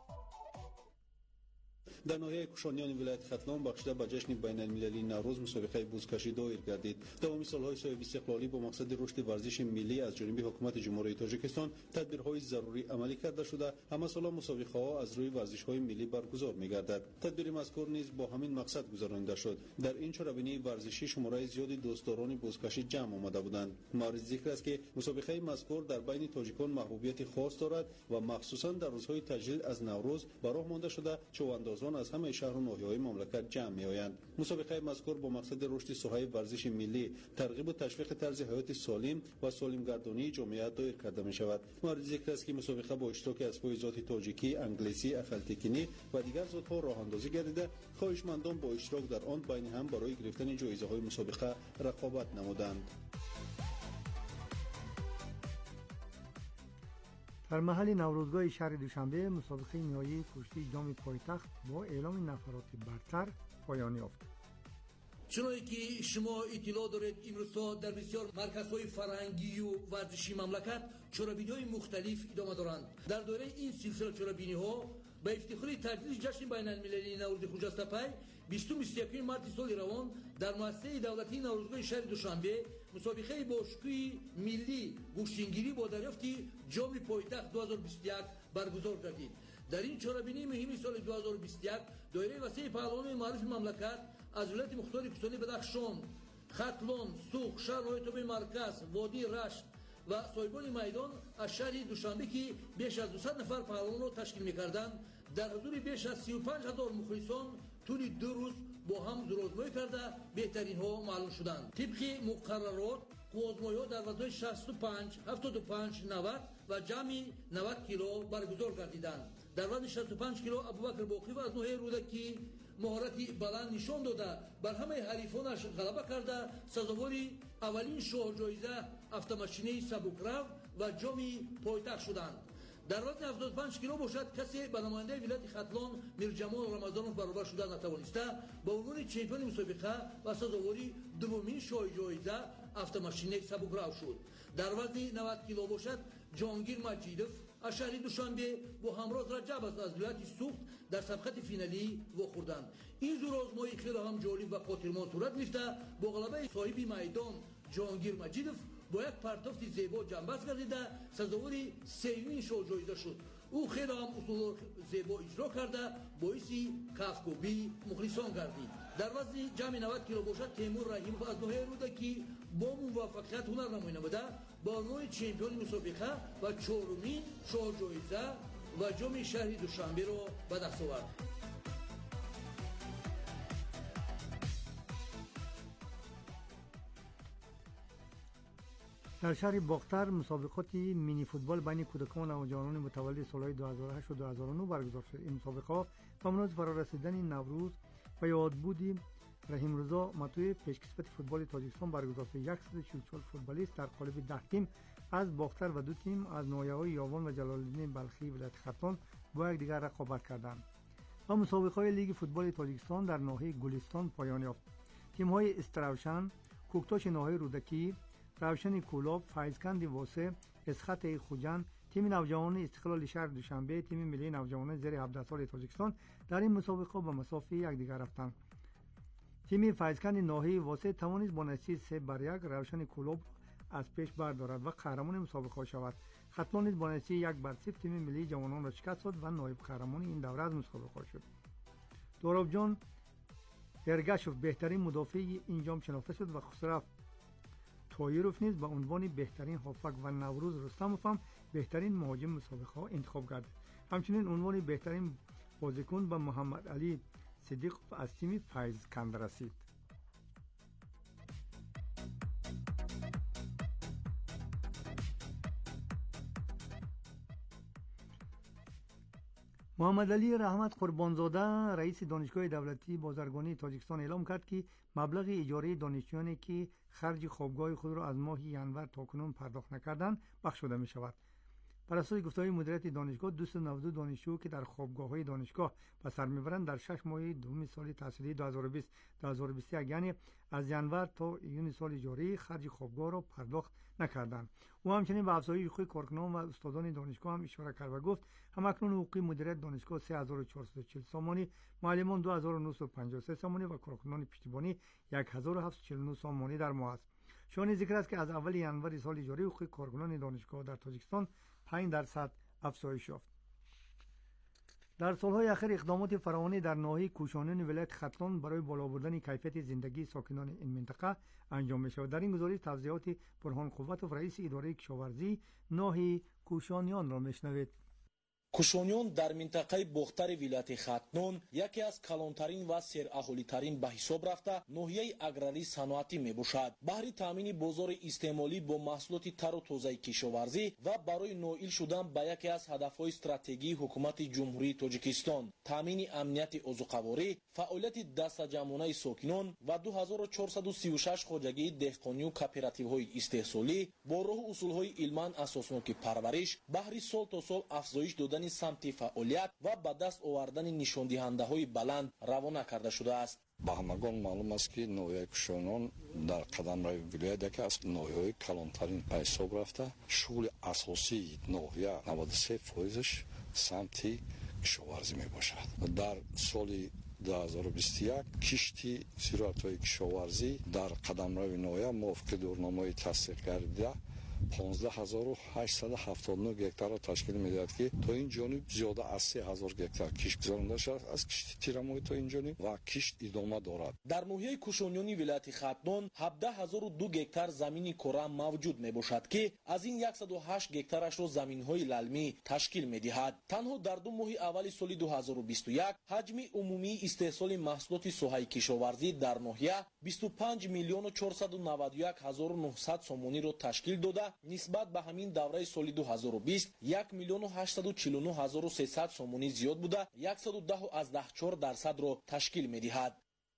R: در ناحیه کوشانیان ولایت ختلان بخشیده به جشن بین‌المللی نوروز مسابقه بزکشی دایر گردید. دومی سالهای صاحب استقلالی با مقصد رشد ورزش ملی از جانب حکومت جمهوری تاجیکستان تدبیرهای ضروری عملی کرده شده همه سالا مسابقه ها از روی ورزش‌های ملی برگزار می‌گردد. تدبیر مذکور نیز با همین مقصد گذرانده شد. در این چرابینی ورزشی شماره زیادی دوستداران بزکشی جمع آمده بودند. مورد ذکر است که مسابقه مذکور در بین تاجیکان محبوبیت خاص دارد و مخصوصا در روزهای تجلیل از نوروز به راه مانده شده چواندازان از همه شهر و ناحیه‌های مملکت جمع می‌آیند. مسابقه مذکور با مقصد رشد ساحه ورزش ملی، ترغیب و تشویق طرز حیات سالم و سالمگردانی جامعه دایر کرده می‌شود. مورد ذکر است که مسابقه با اشتراک اسباب ذات تاجیکی، انگلیسی، اخلتکینی و دیگر ذات‌ها راه‌اندازی گردیده، خواهشمندان با اشتراک در آن بین هم برای گرفتن جایزه‌های مسابقه رقابت نمودند.
E: در محل نوروزگاه شهر دوشنبه مسابقه نهایی کشتی جام پایتخت با اعلام نفرات برتر پایان یافت.
N: چنانکه که شما اطلاع دارید امروزها در بسیار مرکزهای فرهنگی و ورزشی مملکت چرابینی‌های مختلف ادامه دارند. در دوره این سلسله چرابینی‌ها به افتخار تجلیل جشن بین‌المللی نوروز خجست‌پای بیست و یکم مارس سال روان در مؤسسه دولتی نوروزگاه شهر دوشنبه مسابقه باشگاهی ملی گوشتینگیری با دریافت جام پایتخت دو هزار و بیست و یک برگزار گردید. در این چرابینی مهم سال دو هزار و بیست و یک دایره وسیع پهلوانان معروف مملکت از ولایت مختار کوهستانی بدخشان، ختلان، سوخ، شهرهای تابع مرکز، وادی رشت و صاحبان میدان از شهر دوشنبه که بیش از دویست نفر پهلوان را تشکیل می‌کردند در حضور بیش از سی و پنج هزار مخلصان طول دو روز با هم زورآزمایی کرده بهترین ها معلوم شدند. طبق مقررات قوزمای‌ها در وزن‌های شصت و پنج، هفتاد و پنج، نود و جمعی نود کیلو برگزار گردیدند. در وزن شصت و پنج کیلو ابوبکر باقی و از نوحه رودکی مهارتی بلند نشان داده بر همه حریفانش غلبه کرده سزاواری اولین شاه جایزه автомашine سبکرو و جامی پایتخت شدند. در وزن هفتاد و پنج کیلو باشد کسی به نماینده ولایت ختلان میرجمال رمضانوف برابر شده نتوانسته با عنوان چمپیون مسابقه و سزاواری دومین شاه جایزه автомашine سبکرو شد. در وزن نود کیلو باشد جهانگیر مجیدوف از شهر دوشنبه با همراز رجب از ولایت سوخت در سبقت فینالی واخوردند. این زور آزمایی خیلی هم جالب و قاطرمان صورت گرفته با غلبه صاحب میدان جهانگیر مجیدوف با یک پرتافت زیبا جنبست گردیده سزاواری سومین شاه جایزه شد. او خیلی هم اصول زیبا اجرا کرده باعثی کفکوبی مخلصان گردید. در وزن جمع نود کیلو باشد تیمور رحیموف از نوحه رودکی با موفقیت هنر نمایی نموده با نوع چمپیون مسابقه و چهارمین شاه جایزه و جام شهر دوشنبه را به دست آورد.
E: در شهر باختر مسابقات مینی فوتبال بین کودکان و نوجوانان متولد سالهای دو هزار و هشت و دو هزار و نه برگزار شد. این مسابقات به مناسبت فرارسیدن نوروز و یادبود رحیم رضا مطوع پیشکسوت فوتبال تاجیکستان برگزار شد. صد و چهل و چهار فوتبالیست در قالب ده تیم از باختر و دو تیم از ناحیه‌های یاوان و جلال‌الدین بلخی ولایت ختلان با یکدیگر رقابت کردند. و مسابقات لیگ فوتبال تاجیکستان در ناحیه گلستان پایان یافت. تیم‌های استراوشن، کوکتاش ناحیه رودکی، روشن کولاب، فیضکند واسه، اسخط خوجند، تیم نوجوانان استقلال شهر دوشنبه، تیم ملی نوجوانان زیر هفده سال تاجیکستان در این مسابقه به مسافه یکدیگر رفتند. تیم فیضکند ناحیه واسه توانست با نتیجه سه بر یک روشن کولاب از پیش بردارد و قهرمان مسابقه شود. ختلان نیز با نتیجه یک بر صفر تیم ملی جوانان را شکست داد و نایب قهرمان این دوره از مسابقه شد. دورابجان ارگشوف بهترین مدافع این جام شناخته شد و خسرو تویروف نیز به عنوان بهترین هافبک و نوروز رستموف هم بهترین مهاجم مسابقه ها انتخاب گردید. همچنین عنوان بهترین بازیکن به محمد علی صدیق از تیم فیضکند رسید. محمد علی رحمت قربانزاده رئیس دانشگاه دولتی بازرگانی تاجیکستان اعلام کرد که مبلغ اجاره دانشجویانی که خرج خوابگاه خود را از ماه ینور تاکنون پرداخت نکردند بخشیده می شود. بر اساس گفته‌های مدیریت دانشگاه دویست و نود و دو دانشجو که در خوابگاه‌های دانشگاه به سر میبرند در شش ماه دوم سال تحصیلی دو هزار و بیست دو هزار و بیست و یک یعنی از ینور تا ایون سال جاری خرج خوابگاه را پرداخت نکردند. او همچنین به افزایش حقوق کارکنان و استادان دانشگاه هم اشاره کرد و گفت همکنون حقوق مدیریت دانشگاه سه هزار و چهارصد و چهل سامانی، معلمان دو هزار و نهصد و پنجاه و سه سامانی و کارکنان پشتیبانی یک هزار و هفتصد و چهل و نه سامانی در ماه است. شایان ذکر است که از اول ینور سال جاری حقوق کارکنان دانشگاه در تاجیکستان پنج درصد افزایش یافت. در سالهای اخیر اقدامات فراوانی در ناحیه کوشانیان ولایت ختلان برای بالا بردن کیفیت زندگی ساکنان این منطقه انجام می شود. در این گزارش توضیحات برهان قوتوف رئیس اداره کشاورزی ناحیه کوشانیان را میشنوید.
J: кушониён дар минтақаи бохтари вилояти хатнон яке аз калонтарин ва сераҳолитарин ба ҳисоб рафта ноҳияи аграрӣ саноатӣ мебошад. баҳри таъмини бозори истеъмолӣ бо маҳсулоти тару тозаи кишоварзӣ ва барои ноил шудан ба яке аз ҳадафҳои стратегии ҳукумати ҷумҳурии тоҷикистон таъмини амнияти озуқаворӣ, фаъолияти дастаҷамъонаи сокинон ва ду ҳазору чорсаду сию шаш хоҷагии деҳқонию кооперативҳои истеҳсолӣ бо роҳу усулҳои илман асосноки парвариш баҳри сол то сол афзоиш дода самти фаъолият ва ба даст овардани нишондиҳандаҳои баланд равона карда шудааст.
S: ба ҳамагон маълум аст ки ноҳияи кушонон дар қадамрави вилоят яке аз ноҳияҳои калонтарин ба ҳисоб рафта шуғли асосии ноҳия наводу се фоизаш самти кишоварзӣ мебошад. дар соли ду ҳазору бисту як кишти зироатҳои кишоварзӣ дар қадамрави ноҳия мувофиқи дурномаи тасдиқ гардида پانزده هزار و هشتصد و هفتاد و نه گکتار را تشکیل می‌دهد که تا این جانب زیاده از سه هزار گکتار کشت گذرانده شده از کشت تیرموی تا این جانب و کشت ادامه دارد.
J: در ناحیه کوشانیانی ولایت ختلون هفده هزار و دو گکتار زمین کره موجود میباشد که از این صد و هشت گکتارش را زمین‌های للمی تشکیل می‌دهد. تنها در دو ماه اول سال دو هزار و بیست و یک حجم عمومی استحصال محصولات سوهای کشاورزی در ناحیه بیست و پنج میلیون و چهارصد و نود و یک هزار و نهصد سومانی را تشکیل داده، نسبت به همین دوره سال دو هزار و بیست یک میلیون و هشتصد و چهل و نه هزار و سیصد سومانی زیاد بوده، صد و ده از ده چهار درصد را تشکیل می‌دهد.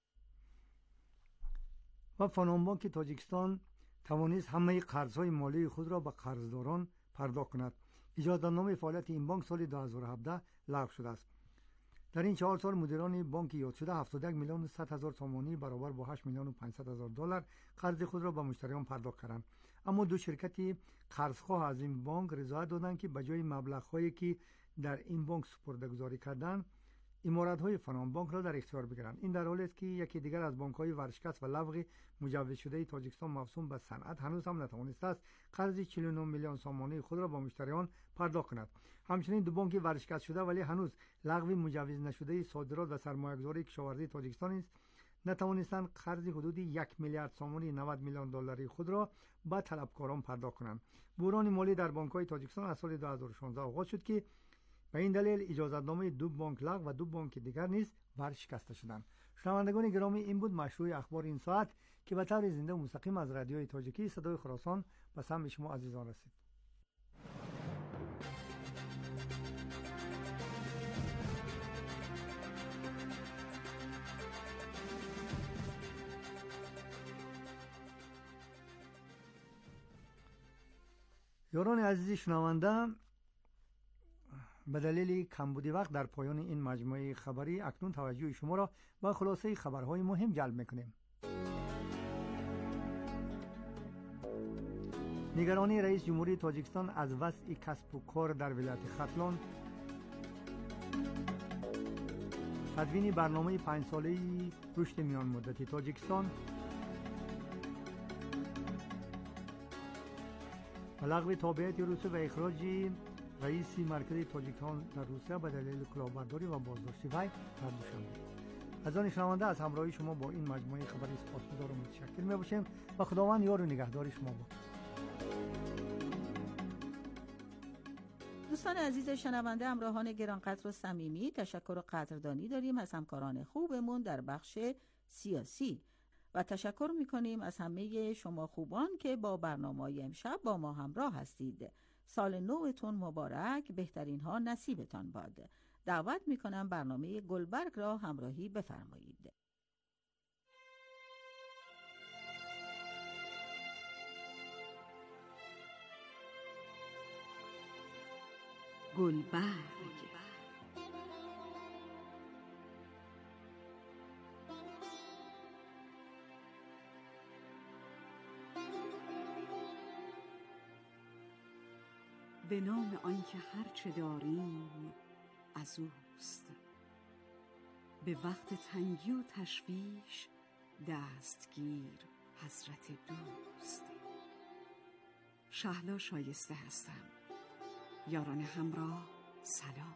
E: و فنون بانک تاجیکستان توانست همه قرض‌های مالی خود را به قرضداران پرداخت کند. اجازه‌نامه فعالیت این بانک سال دو هزار و هفده لغو شده است. در این چهار سال مدیران بانک یاد شده هفتاد و یک میلیون و صد هزار سومانی برابر با هشت میلیون و پانصد هزار دلار قرض خود را به مشتریان پرداخت کردند. اما دو شرکت قرضخواه از این بانک رضایت دادند که به جای مبلغ‌هایی که در این بانک سپرده‌گذاری کردند امارت‌های فنون بانک را در اختیار بگیرند. این در حالی است که یکی دیگر از بانک‌های ورشکست و لغو مجوز شده تاجیکستان موسوم به صنعت هنوز هم نتوانسته است قرض چهل و نه میلیون سومانی خود را به مشتریان پرداخت کند. همچنین دو بانک ورشکست شده ولی هنوز لغو مجوز نشده صادرات و سرمایه‌گذاری کشاورزی تاجیکستان است نتوانستند قرض حدود یک میلیارد سومانی نود میلیون دلاری خود را به طلبکاران پرداخت کنند. بحران مالی در بانک‌های تاجیکستان از سال دو هزار و شانزده آغاز شد که به این دلیل اجازه‌نامه دو بانک لغو و دو بانک دیگر نیز ورشکسته شدند. شنوندگان گرامی، این بود مشروع اخبار این ساعت که به طور زنده و مستقیم از رادیوی تاجیکی صدای خراسان به سمع شما عزیزان رسید. یاران عزیز شنونده، به دلیل کمبود وقت در پایان این مجموعه خبری اکنون توجه شما را به خلاصه خبرهای مهم جلب می‌کنیم. نگرانی رئیس جمهوری تاجیکستان از وضع کسب و کار در ولایت ختلون، تدوین برنامه پنج ساله رشد میان مدتی تاجیکستان و لغو تابعیت روسیه و اخراج رئیس مرکزی تاجیکستان در روسیه به دلیل کلاهبرداری و بازداشت وی در دوشنبه. از آن شنونده از همراهی شما با این مجموعه خبری سپاسگزار و متشکر می‌باشیم و خداوند یار و نگهدار شما باد.
A: دوستان عزیز شنونده، همراهان گرانقدر و صمیمی، تشکر و قدردانی داریم از همکاران خوبمون در بخش سیاسی و تشکر می‌کنیم از همه شما خوبان که با برنامه‌های امشب با ما همراه هستید. سال نوتون مبارک، بهترین ها نصیبتان باد. دعوت میکنم برنامه گلبرگ را همراهی بفرمایید.
T: گلبرگ به نام آنکه هرچه داریم از اوست، به وقت تنگی و تشویش دستگیر حضرت دوست. شهلا شایسته هستم. یاران همراه سلام.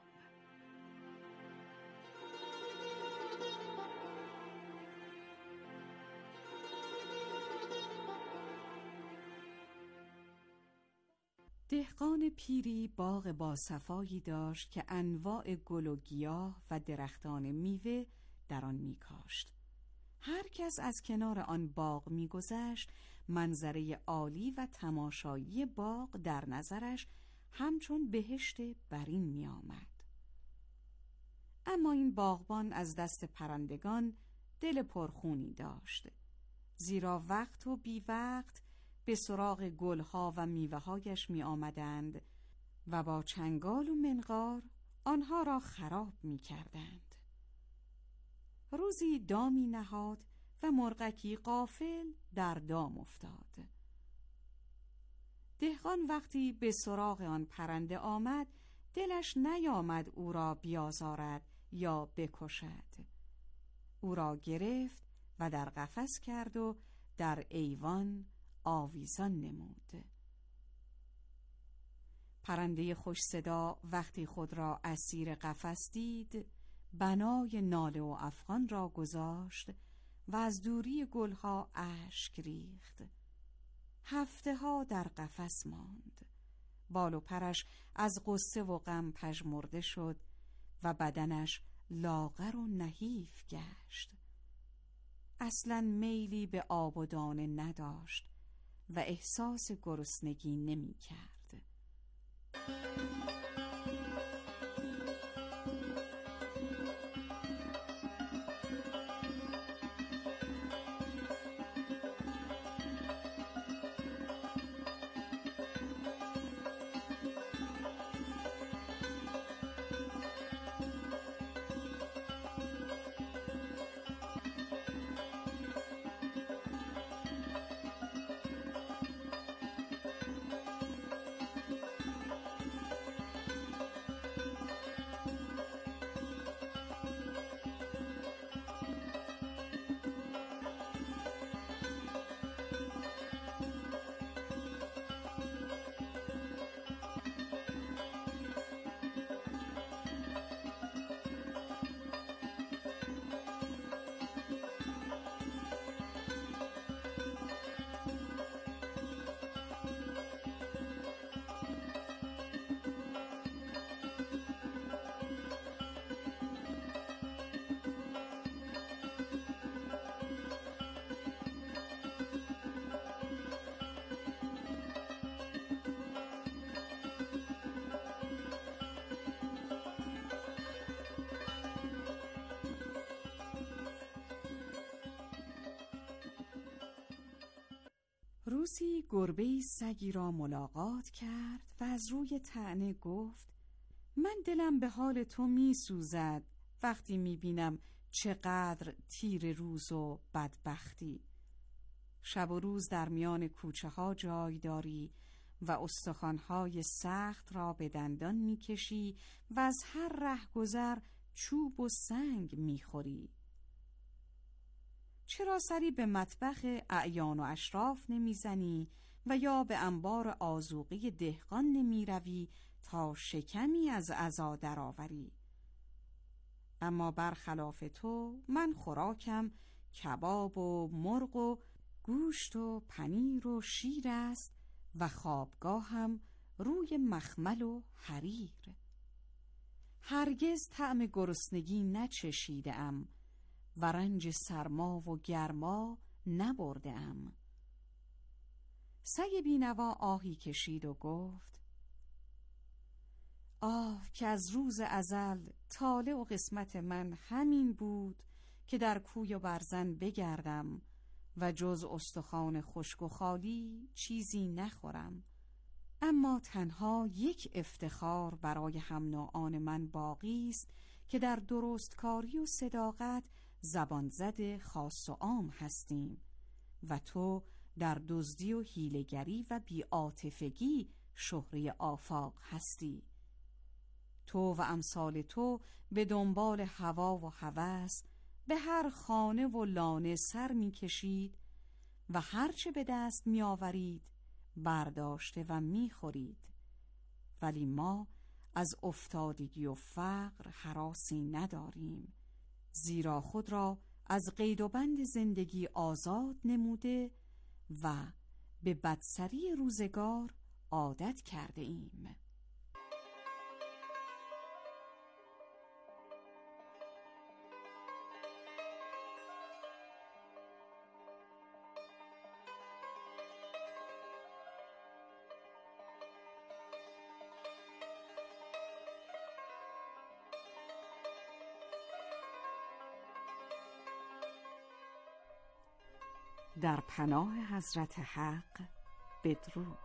T: دهقان پیری باغ با صفایی داشت که انواع گل و گیاه و درختان میوه در آن میکاشت. هر کس از کنار آن باغ میگذشت منظره عالی و تماشایی باغ در نظرش همچون بهشت برین میآمد. اما این باغبان از دست پرندگان دل پرخونی داشت، زیرا وقت و بی وقت به سراغ گلها و میوه‌هایش می آمدند و با چنگال و منقار آنها را خراب می کردند. روزی دامی نهاد و مرغکی غافل در دام افتاد. دهقان وقتی به سراغ آن پرنده آمد دلش نیامد او را بیازارد یا بکشد. او را گرفت و در قفس کرد و در ایوان آویزان نمود. پرنده خوش صدا وقتی خود را اسیر قفس دید، بنای ناله و افغان را گذاشت و از دوری گلها اشک ریخت. هفته ها در قفس ماند. بال و پرش از غصه و غم پژمرده شد و بدنش لاغر و نحیف گشت. اصلاً میلی به آب و دانه نداشت و احساس گرسنگی نمی کرد. روزی گربه‌ای سگی را ملاقات کرد و از روی طعنه گفت: من دلم به حال تو می سوزد وقتی می بینم چقدر تیر روز و بدبختی. شب و روز در میان کوچه ها جای داری و استخوان‌های سخت را به دندان می کشی و از هر رهگذر چوب و سنگ می خوری. چرا سری به مطبخ اعیان و اشراف نمیزنی و یا به انبار آذوقه دهقان نمی روی تا شکمی از عزا درآوری؟ اما برخلاف تو من خوراکم کباب و مرغ و گوشت و پنیر و شیر است و خوابگاهم روی مخمل و حریر. هرگز طعم گرسنگی نچشیده‌ام و رنج سرما و گرما نبرده‌ام. سگ بینوا آهی کشید و گفت: آه که از روز ازل طالع و قسمت من همین بود که در کوی و برزن بگردم و جز استخوان خشک و خالی چیزی نخورم. اما تنها یک افتخار برای هم نوعان من باقی است که در درستکاری و صداقت زبان زد خاص و عام هستیم و تو در دزدی و حیله‌گری و بی‌عاطفگی شهره آفاق هستی. تو و امثال تو به دنبال هوا و هوس به هر خانه و لانه سر می کشید و هرچه به دست می آورید برداشته و می خورید. ولی ما از افتادگی و فقر هراسی نداریم، زیرا خود را از قید و بند زندگی آزاد نموده و به بدسری روزگار عادت کرده ایم. در پناه حضرت حق بدرود.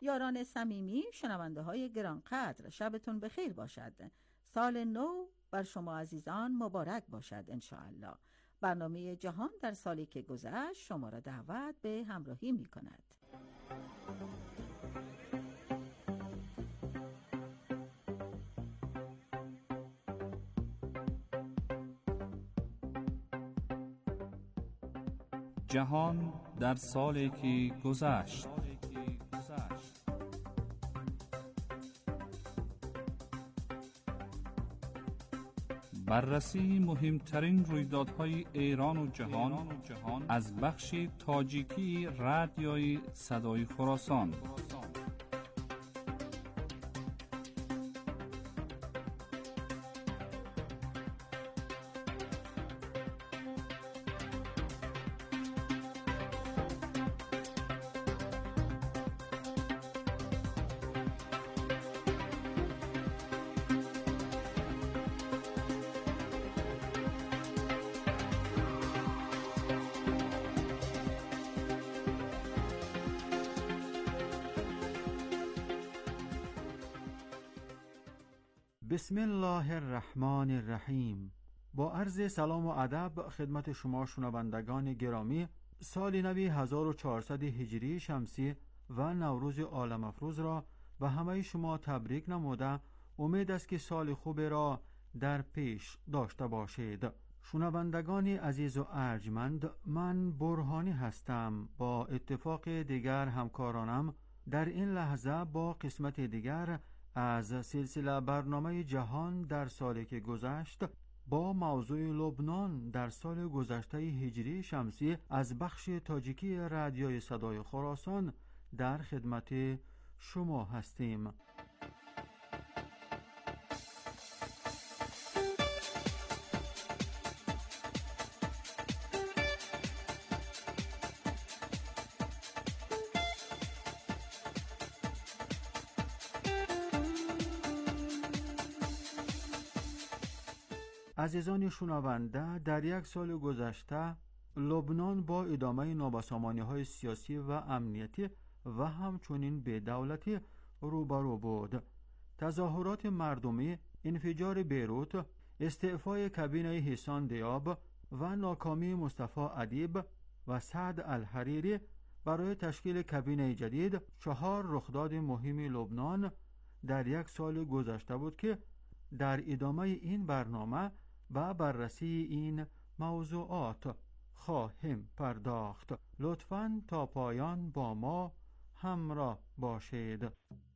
A: یاران صمیمی، شنونده های گرانقدر، شبتون بخیر باشد. سال نو بر شما عزیزان مبارک باشد انشاءالله. برنامه جهان در سالی که گذشت شما را دعوت به همراهی می کند.
U: جهان در سالی که گذشت. بررسی مهمترین رویدادهای ایران و جهان از بخش تاجیکی رادیوی صدای خراسان.
V: بسم الله الرحمن الرحیم. با عرض سلام و ادب خدمت شما شنوندگان گرامی، سال نو هزار و چهارصد هجری شمسی و نوروز عالم افروز را به همه شما تبریک نموده امید است که سال خوب را در پیش داشته باشید. شنوندگان عزیز و ارجمند، من برهانی هستم. با اتفاق دیگر همکارانم در این لحظه با قسمت دیگر از سلسله برنامه جهان در سالی که گذشت با موضوع لبنان در سال گذشته هجری شمسی از بخش تاجیکی رادیوی صدای خراسان در خدمت شما هستیم. عزیزان شنونده، در یک سال گذشته لبنان با ادامه نابسامانی‌های سیاسی و امنیتی و همچنین بی‌دولتی روبرو بود. تظاهرات مردمی، انفجار بیروت، استعفای کابینه حسان دیاب و ناکامی مصطفی ادیب و سعد الحریری برای تشکیل کابینه جدید چهار رخداد مهم لبنان در یک سال گذشته بود که در ادامه این برنامه و بررسی این موضوعات خواهیم پرداخت. لطفاً تا پایان با ما همراه باشید.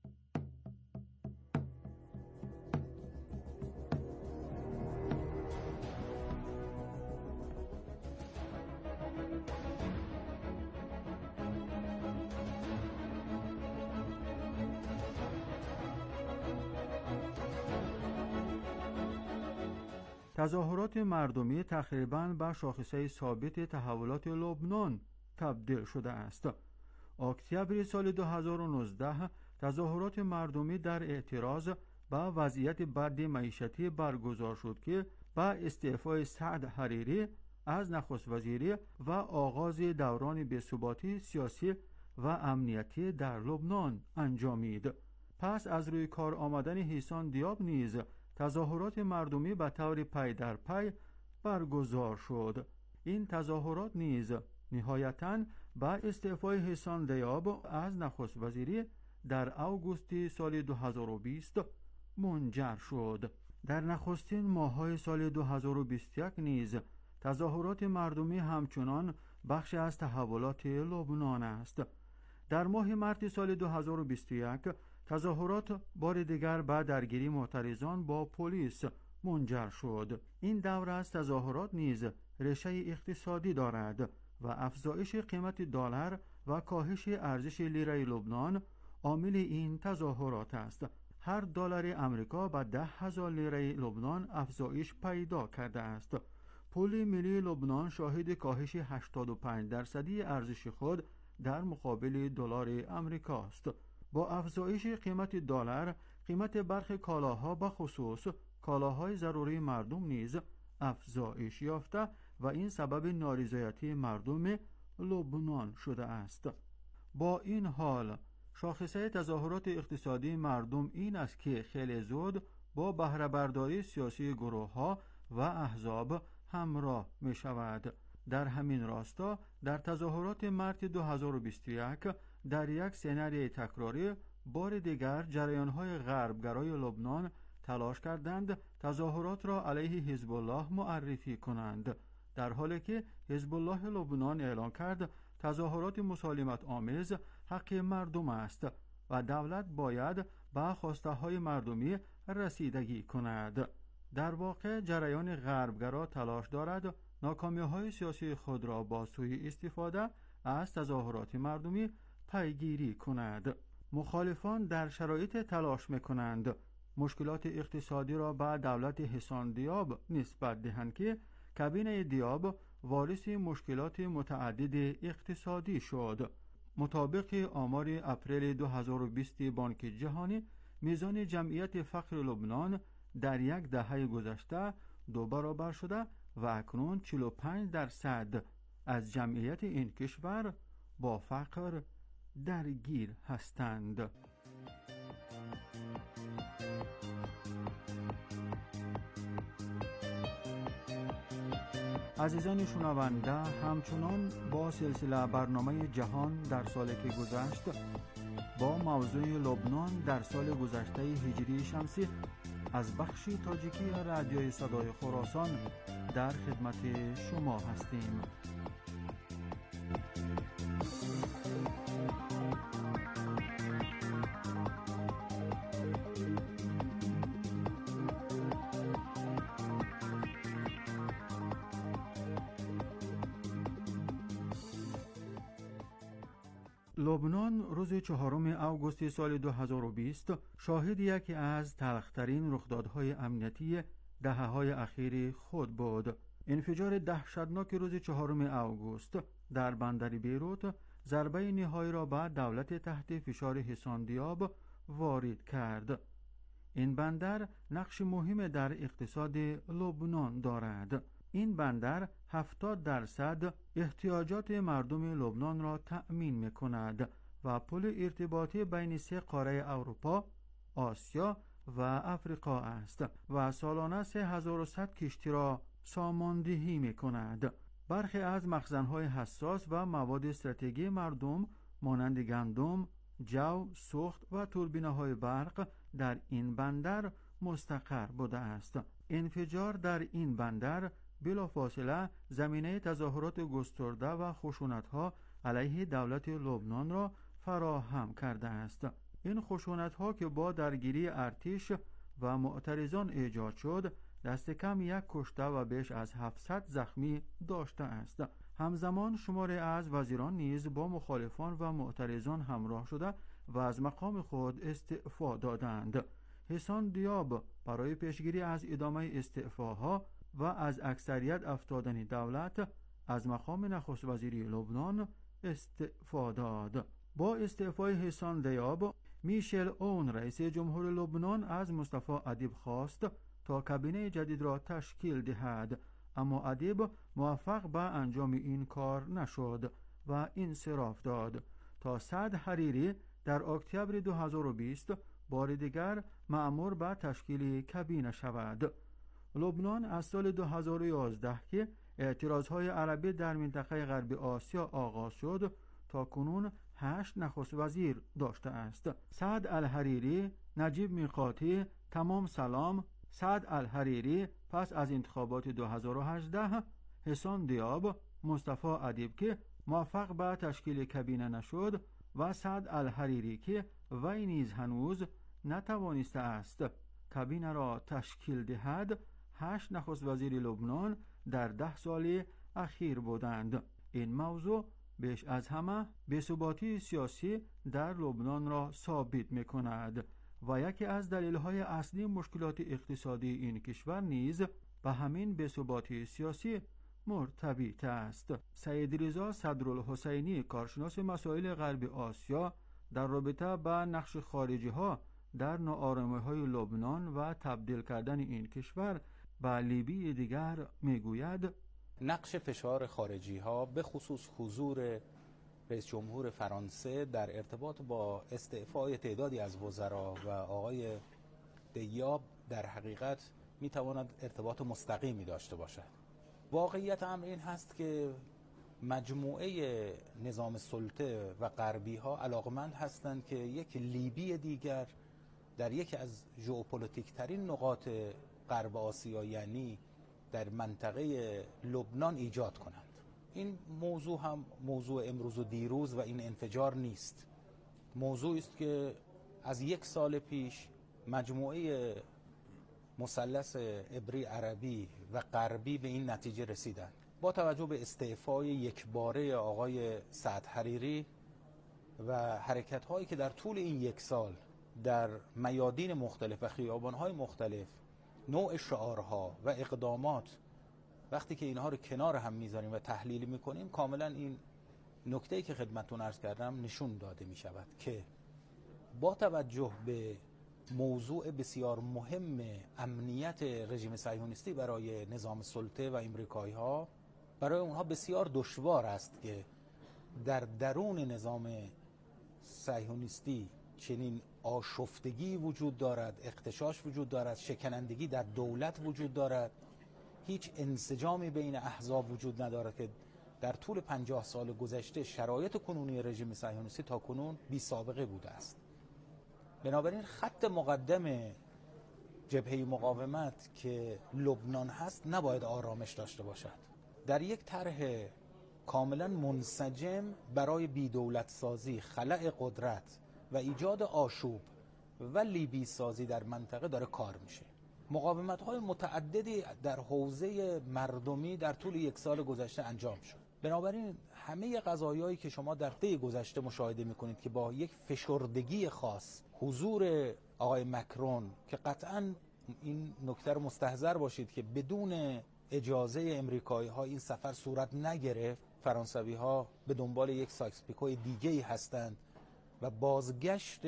V: تظاهرات مردمی تقریباً به شاخصه ثابت تحولات لبنان تبدیل شده است. اکتبر سال دو هزار و نوزده تظاهرات مردمی در اعتراض به وضعیت بد معیشتی برگزار شد که با استعفای سعد حریری از نخست وزیری و آغاز دوران بی‌ثباتی سیاسی و امنیتی در لبنان انجامید. پس از روی کار آمدن حسان دیاب نیز تظاهرات مردمی به طور پی در پی برگزار شد. این تظاهرات نیز نهایتاً با استعفای حسان دیاب از نخست وزیری در اوگوست سال دو هزار و بیست منجر شد. در نخستین ماه‌های سال دو هزار و بیست و یک نیز تظاهرات مردمی همچنان بخش از تحولات لبنان است. در ماه مارس سال دو هزار و بیست و یک تظاهرات بار دیگر به درگیری معترضان با پلیس منجر شد. این دور از تظاهرات نیز ریشه اقتصادی دارد و افزایش قیمت دلار و کاهش ارزش لیره لبنان عامل این تظاهرات است. هر دلار امریکا به ده هزار لیره لبنان افزایش پیدا کرده است. پول ملی لبنان شاهد کاهش هشتاد و پنج درصدی ارزش خود در مقابل دلار امریکا است. با افزایش قیمت دلار، قیمت برخی کالاها به خصوص کالاهای ضروری مردم نیز افزایش یافته و این سبب نارضایتی مردم لبنان شده است. با این حال شاخصه تظاهرات اقتصادی مردم این است که خیلی زود با بهره برداری سیاسی گروه ها و احزاب همراه می شود. در همین راستا در تظاهرات مارس دو هزار و بیست و یک در یک سناریوی تکراری بار دیگر جریان‌های غربگرای لبنان تلاش کردند تظاهرات را علیه حزب الله معرفی کنند، در حالی که حزب الله لبنان اعلان کرد تظاهرات مسالمت آمیز حق مردم است و دولت باید به خواسته های مردمی رسیدگی کند. در واقع جریان غربگرا تلاش دارد ناکامی های سیاسی خود را با سوء استفاده از تظاهرات مردمی پیگیری کند. مخالفان در شرایط تلاش میکنند مشکلات اقتصادی را به دولت حسان دیاب نسبت دهند که کابینه دیاب وارث مشکلات متعدد اقتصادی شد. مطابق آمار اپریل دو هزار و بیست بانک جهانی، میزان جمعیت فقر لبنان در یک دهه گذشته دو برابر شده و اکنون چهل و پنج درصد از جمعیت این کشور با فقر درگیر هستند. عزیزان شنونده، همچنان با سلسله برنامه جهان در سالی که گذشت با موضوع لبنان در سال گذشته هجری شمسی از بخش تاجیکی رادیوی صدای خراسان در خدمت شما هستیم. لبنان روز چهارم اوگوست سال دو هزار و بیست شاهد یکی از تلخترین رخدادهای امنیتی دهه‌های اخیر خود بود. انفجار دهشتناک روز چهارم اوگوست در بندر بیروت ضربه نهایی را به دولت تحت فشار حسان دیاب وارد کرد. این بندر نقش مهم در اقتصاد لبنان دارد. این بندر هفتاد درصد احتیاجات مردم لبنان را تأمین می کند و پل ارتباطی بین سه قاره اروپا، آسیا و افریقا است و سالانه سه هزار و صد کشتی را ساماندهی می کند. برخی از مخزن‌های حساس و مواد استراتژی مردم مانند گندم، جو، سوخت و توربینه‌های برق در این بندر مستقر بوده است. انفجار در این بندر بلافاصله زمینه تظاهرات گسترده و خشونت‌ها علیه دولت لبنان را فراهم کرده است. این خشونت‌ها که با درگیری ارتش و معترضان ایجاد شد، دست کم یک کشته و بیش از هفتصد زخمی داشته است. همزمان شماری از وزیران نیز با مخالفان و معترضان همراه شده و از مقام خود استعفا دادند. حسان دیاب برای پیشگیری از ادامه استعفاها و از اکثریت افتادن دولت از مقام نخست وزیری لبنان استعفا داد. با استعفای حسان دیاب، میشل اون رئیس جمهور لبنان از مصطفی ادیب خواست تا کابینه جدید را تشکیل دهد، اما ادیب موفق به انجام این کار نشد و انصراف داد تا سعد حریری در اکتبر دو هزار و بیست بار دیگر مأمور به تشکیل کابینه شود. لبنان از سال دو هزار و یازده که اعتراضهای عربی در منطقه غرب آسیا آغاز شد تا کنون هشت نخست وزیر داشته است. سعد الحریری، نجیب میقاتی، تمام سلام، سعد الحریری پس از انتخابات دو هزار و هجده، حسان دیاب، مصطفی ادیب که موفق به تشکیل کابینه نشد و سعد الحریری که وی نیز هنوز نتوانسته است کابینه را تشکیل دهد، هشت نخست وزیر لبنان در ده سال اخیر بودند. این موضوع بیش از همه بی‌ثباتی سیاسی در لبنان را ثابت می کند و یکی از دلایل اصلی مشکلات اقتصادی این کشور نیز به همین بی‌ثباتی سیاسی مرتبط است. سید رضا صدرالحسینی، کارشناس مسائل غرب آسیا، در رابطه با نقش خارجی ها در ناآرامی‌های لبنان و تبدیل کردن این کشور به لیبی دیگر میگوید
B: نقش فشار خارجی ها به خصوص حضور رئیس جمهور فرانسه در ارتباط با استعفای تعدادی از وزرا و آقای دیاب در حقیقت میتواند ارتباط مستقیمی داشته باشد. واقعیت امر این هست که مجموعه نظام سلطه و غربی ها علاقمند هستند که یک لیبی دیگر در یکی از ژئوپلیتیک ترین نقاط غرب آسیا، یعنی در منطقه لبنان، ایجاد کنند. این موضوع هم موضوع امروز و دیروز و این انفجار نیست. موضوعی است که از یک سال پیش مجموعه مثلث عبری عربی و غربی به این نتیجه رسیدند. با توجه به استعفای یکباره آقای سعد حریری و حرکت‌هایی که در طول این یک سال در میادین مختلف و خیابان‌های مختلف، نوع شعارها و اقدامات، وقتی که اینها رو کنار هم میذاریم و تحلیل میکنیم، کاملا این نکته‌ای که خدمتتون عرض کردم نشون داده میشود که با توجه به موضوع بسیار مهم امنیت رژیم صهیونیستی برای نظام سلطه و امریکایی ها، برای اونها بسیار دشوار است که در درون نظام صهیونیستی چنین آشفتگی وجود دارد، اغتشاش وجود دارد، شکنندگی در دولت وجود دارد، هیچ انسجامی بین احزاب وجود ندارد که در طول پنجاه سال گذشته شرایط کنونی رژیم صهیونیستی تا کنون بی سابقه بوده است. بنابراین خط مقدم جبهه مقاومت که لبنان هست نباید آرامش داشته باشد. در یک طرح کاملا منسجم برای بی‌دولت سازی، خلأ قدرت و ایجاد آشوب و لیبی سازی در منطقه داره کار میشه. مقاومت‌های متعددی در حوزه مردمی در طول یک سال گذشته انجام شد. بنابراین همه قضایایی که شما در طی گذشته مشاهده می‌کنید که با یک فشردگی خاص، حضور آقای مکرون که قطعاً این نکته رو مستحضر باشید که بدون اجازه امریکایی‌ها این سفر صورت نگرفت، فرانسوی‌ها به دنبال یک سایکس پیکوی دیگه‌ای هستند و بازگشت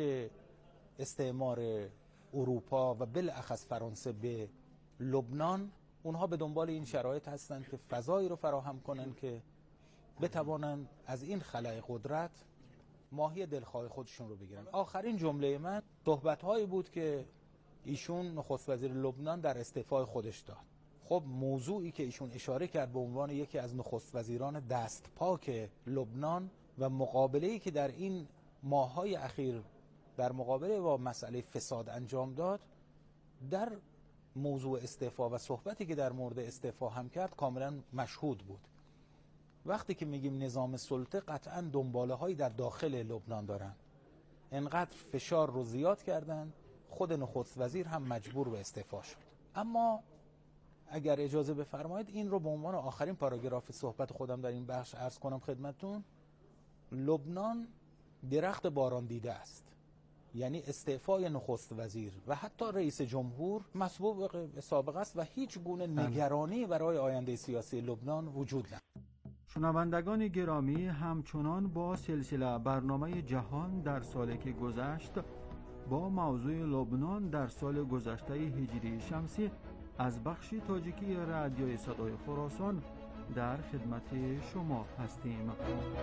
B: استعمار اروپا و بالاخص فرانسه به لبنان، اونها به دنبال این شرایط هستند که فضایی رو فراهم کنند که بتوانند از این خلأ قدرت ماهی دلخواه خودشون رو بگیرن. آخرین جمله من صحبت‌هایی بود که ایشون نخست وزیر لبنان در استعفای خودش داد. خب موضوعی که ایشون اشاره کرد به عنوان یکی از نخست وزیران دست پاک لبنان و مقابله‌ای که در این ماه‌های اخیر در مقابله با مسئله فساد انجام داد، در موضوع استعفا و صحبتی که در مورد استعفا هم کرد کاملا مشهود بود. وقتی که میگیم نظام سلطه، قطعا دنباله هایی در داخل لبنان دارن. انقدر فشار رو زیاد کردن، خود نخست وزیر هم مجبور به استعفا شد. اما اگر اجازه بفرمایید این رو به عنوان آخرین پاراگراف صحبت خودم در این بخش عرض کنم خدمتتون. لبنان درخت باران دیده است. یعنی استعفای نخست وزیر و حتی رئیس جمهور مسبوق به سابقه است و هیچ گونه نگرانی برای آینده سیاسی لبنان وجود ندارد.
V: شنوندگان گرامی، همچنان با سلسله برنامه جهان در سالی که گذشت با موضوع لبنان در سال گذشته هجری شمسی از بخش تاجیکی رادیوی صدای خراسان در خدمت شما هستیم.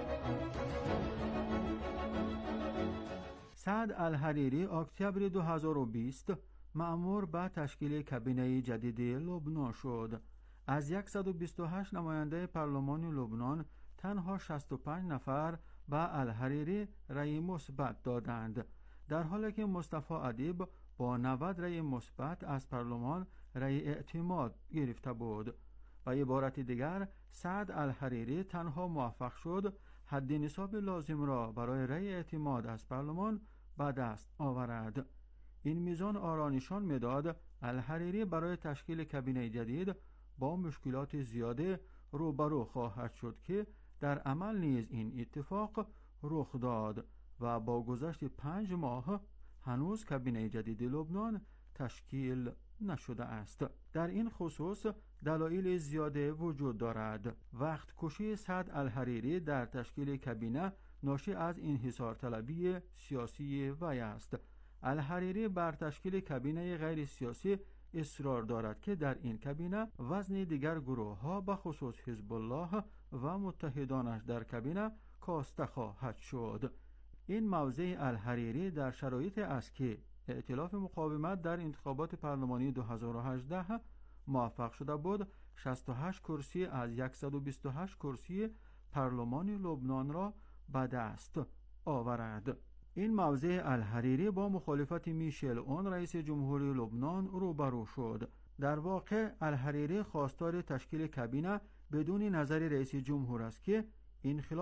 V: سعد الحریری اکتبر دو هزار و بیست مأمور به تشکیل کابینه جدید لبنان شد. از صد و بیست و هشت نماینده پارلمان لبنان تنها شصت و پنج نفر به الحریری رأی مثبت دادند، در حالی که مصطفی ادیب با نود رأی مثبت از پارلمان رأی اعتماد گرفته بود. به عبارت دیگر، سعد الحریری تنها موفق شد حد نصاب لازم را برای رأی اعتماد از پارلمان به دست آورد. این میزان آرا نشان می‌داد الحریری برای تشکیل کابینه جدید با مشکلات زیاده روبرو خواهد شد که در عمل نیز این اتفاق رخ داد و با گذشت پنج ماه هنوز کابینه جدید لبنان تشکیل نشده است. در این خصوص دلایل زیاده وجود دارد. وقت کشی سعد الحریری در تشکیل کابینه ناشی از انحصار طلبی سیاسی وی است. الحریری بر تشکیل کابینه غیر سیاسی اصرار دارد که در این کابینه وزن دیگر گروه ها به خصوص حزب الله و متحدانش در کابینه کاسته خواهد شد. این موضع الحریری در شرایط است که ائتلاف مقاومت در انتخابات پارلمانی دو هزار و هجده موفق شده بود شصت و هشت کرسی از صد و بیست و هشت کرسی پارلمان لبنان را به دست آورد. این موضع الحریری با مخالفت میشل اون رئیس جمهوری لبنان روبرو شد. در واقع الحریری خواستار تشکیل کابینه بدون نظر رئیس جمهور است که این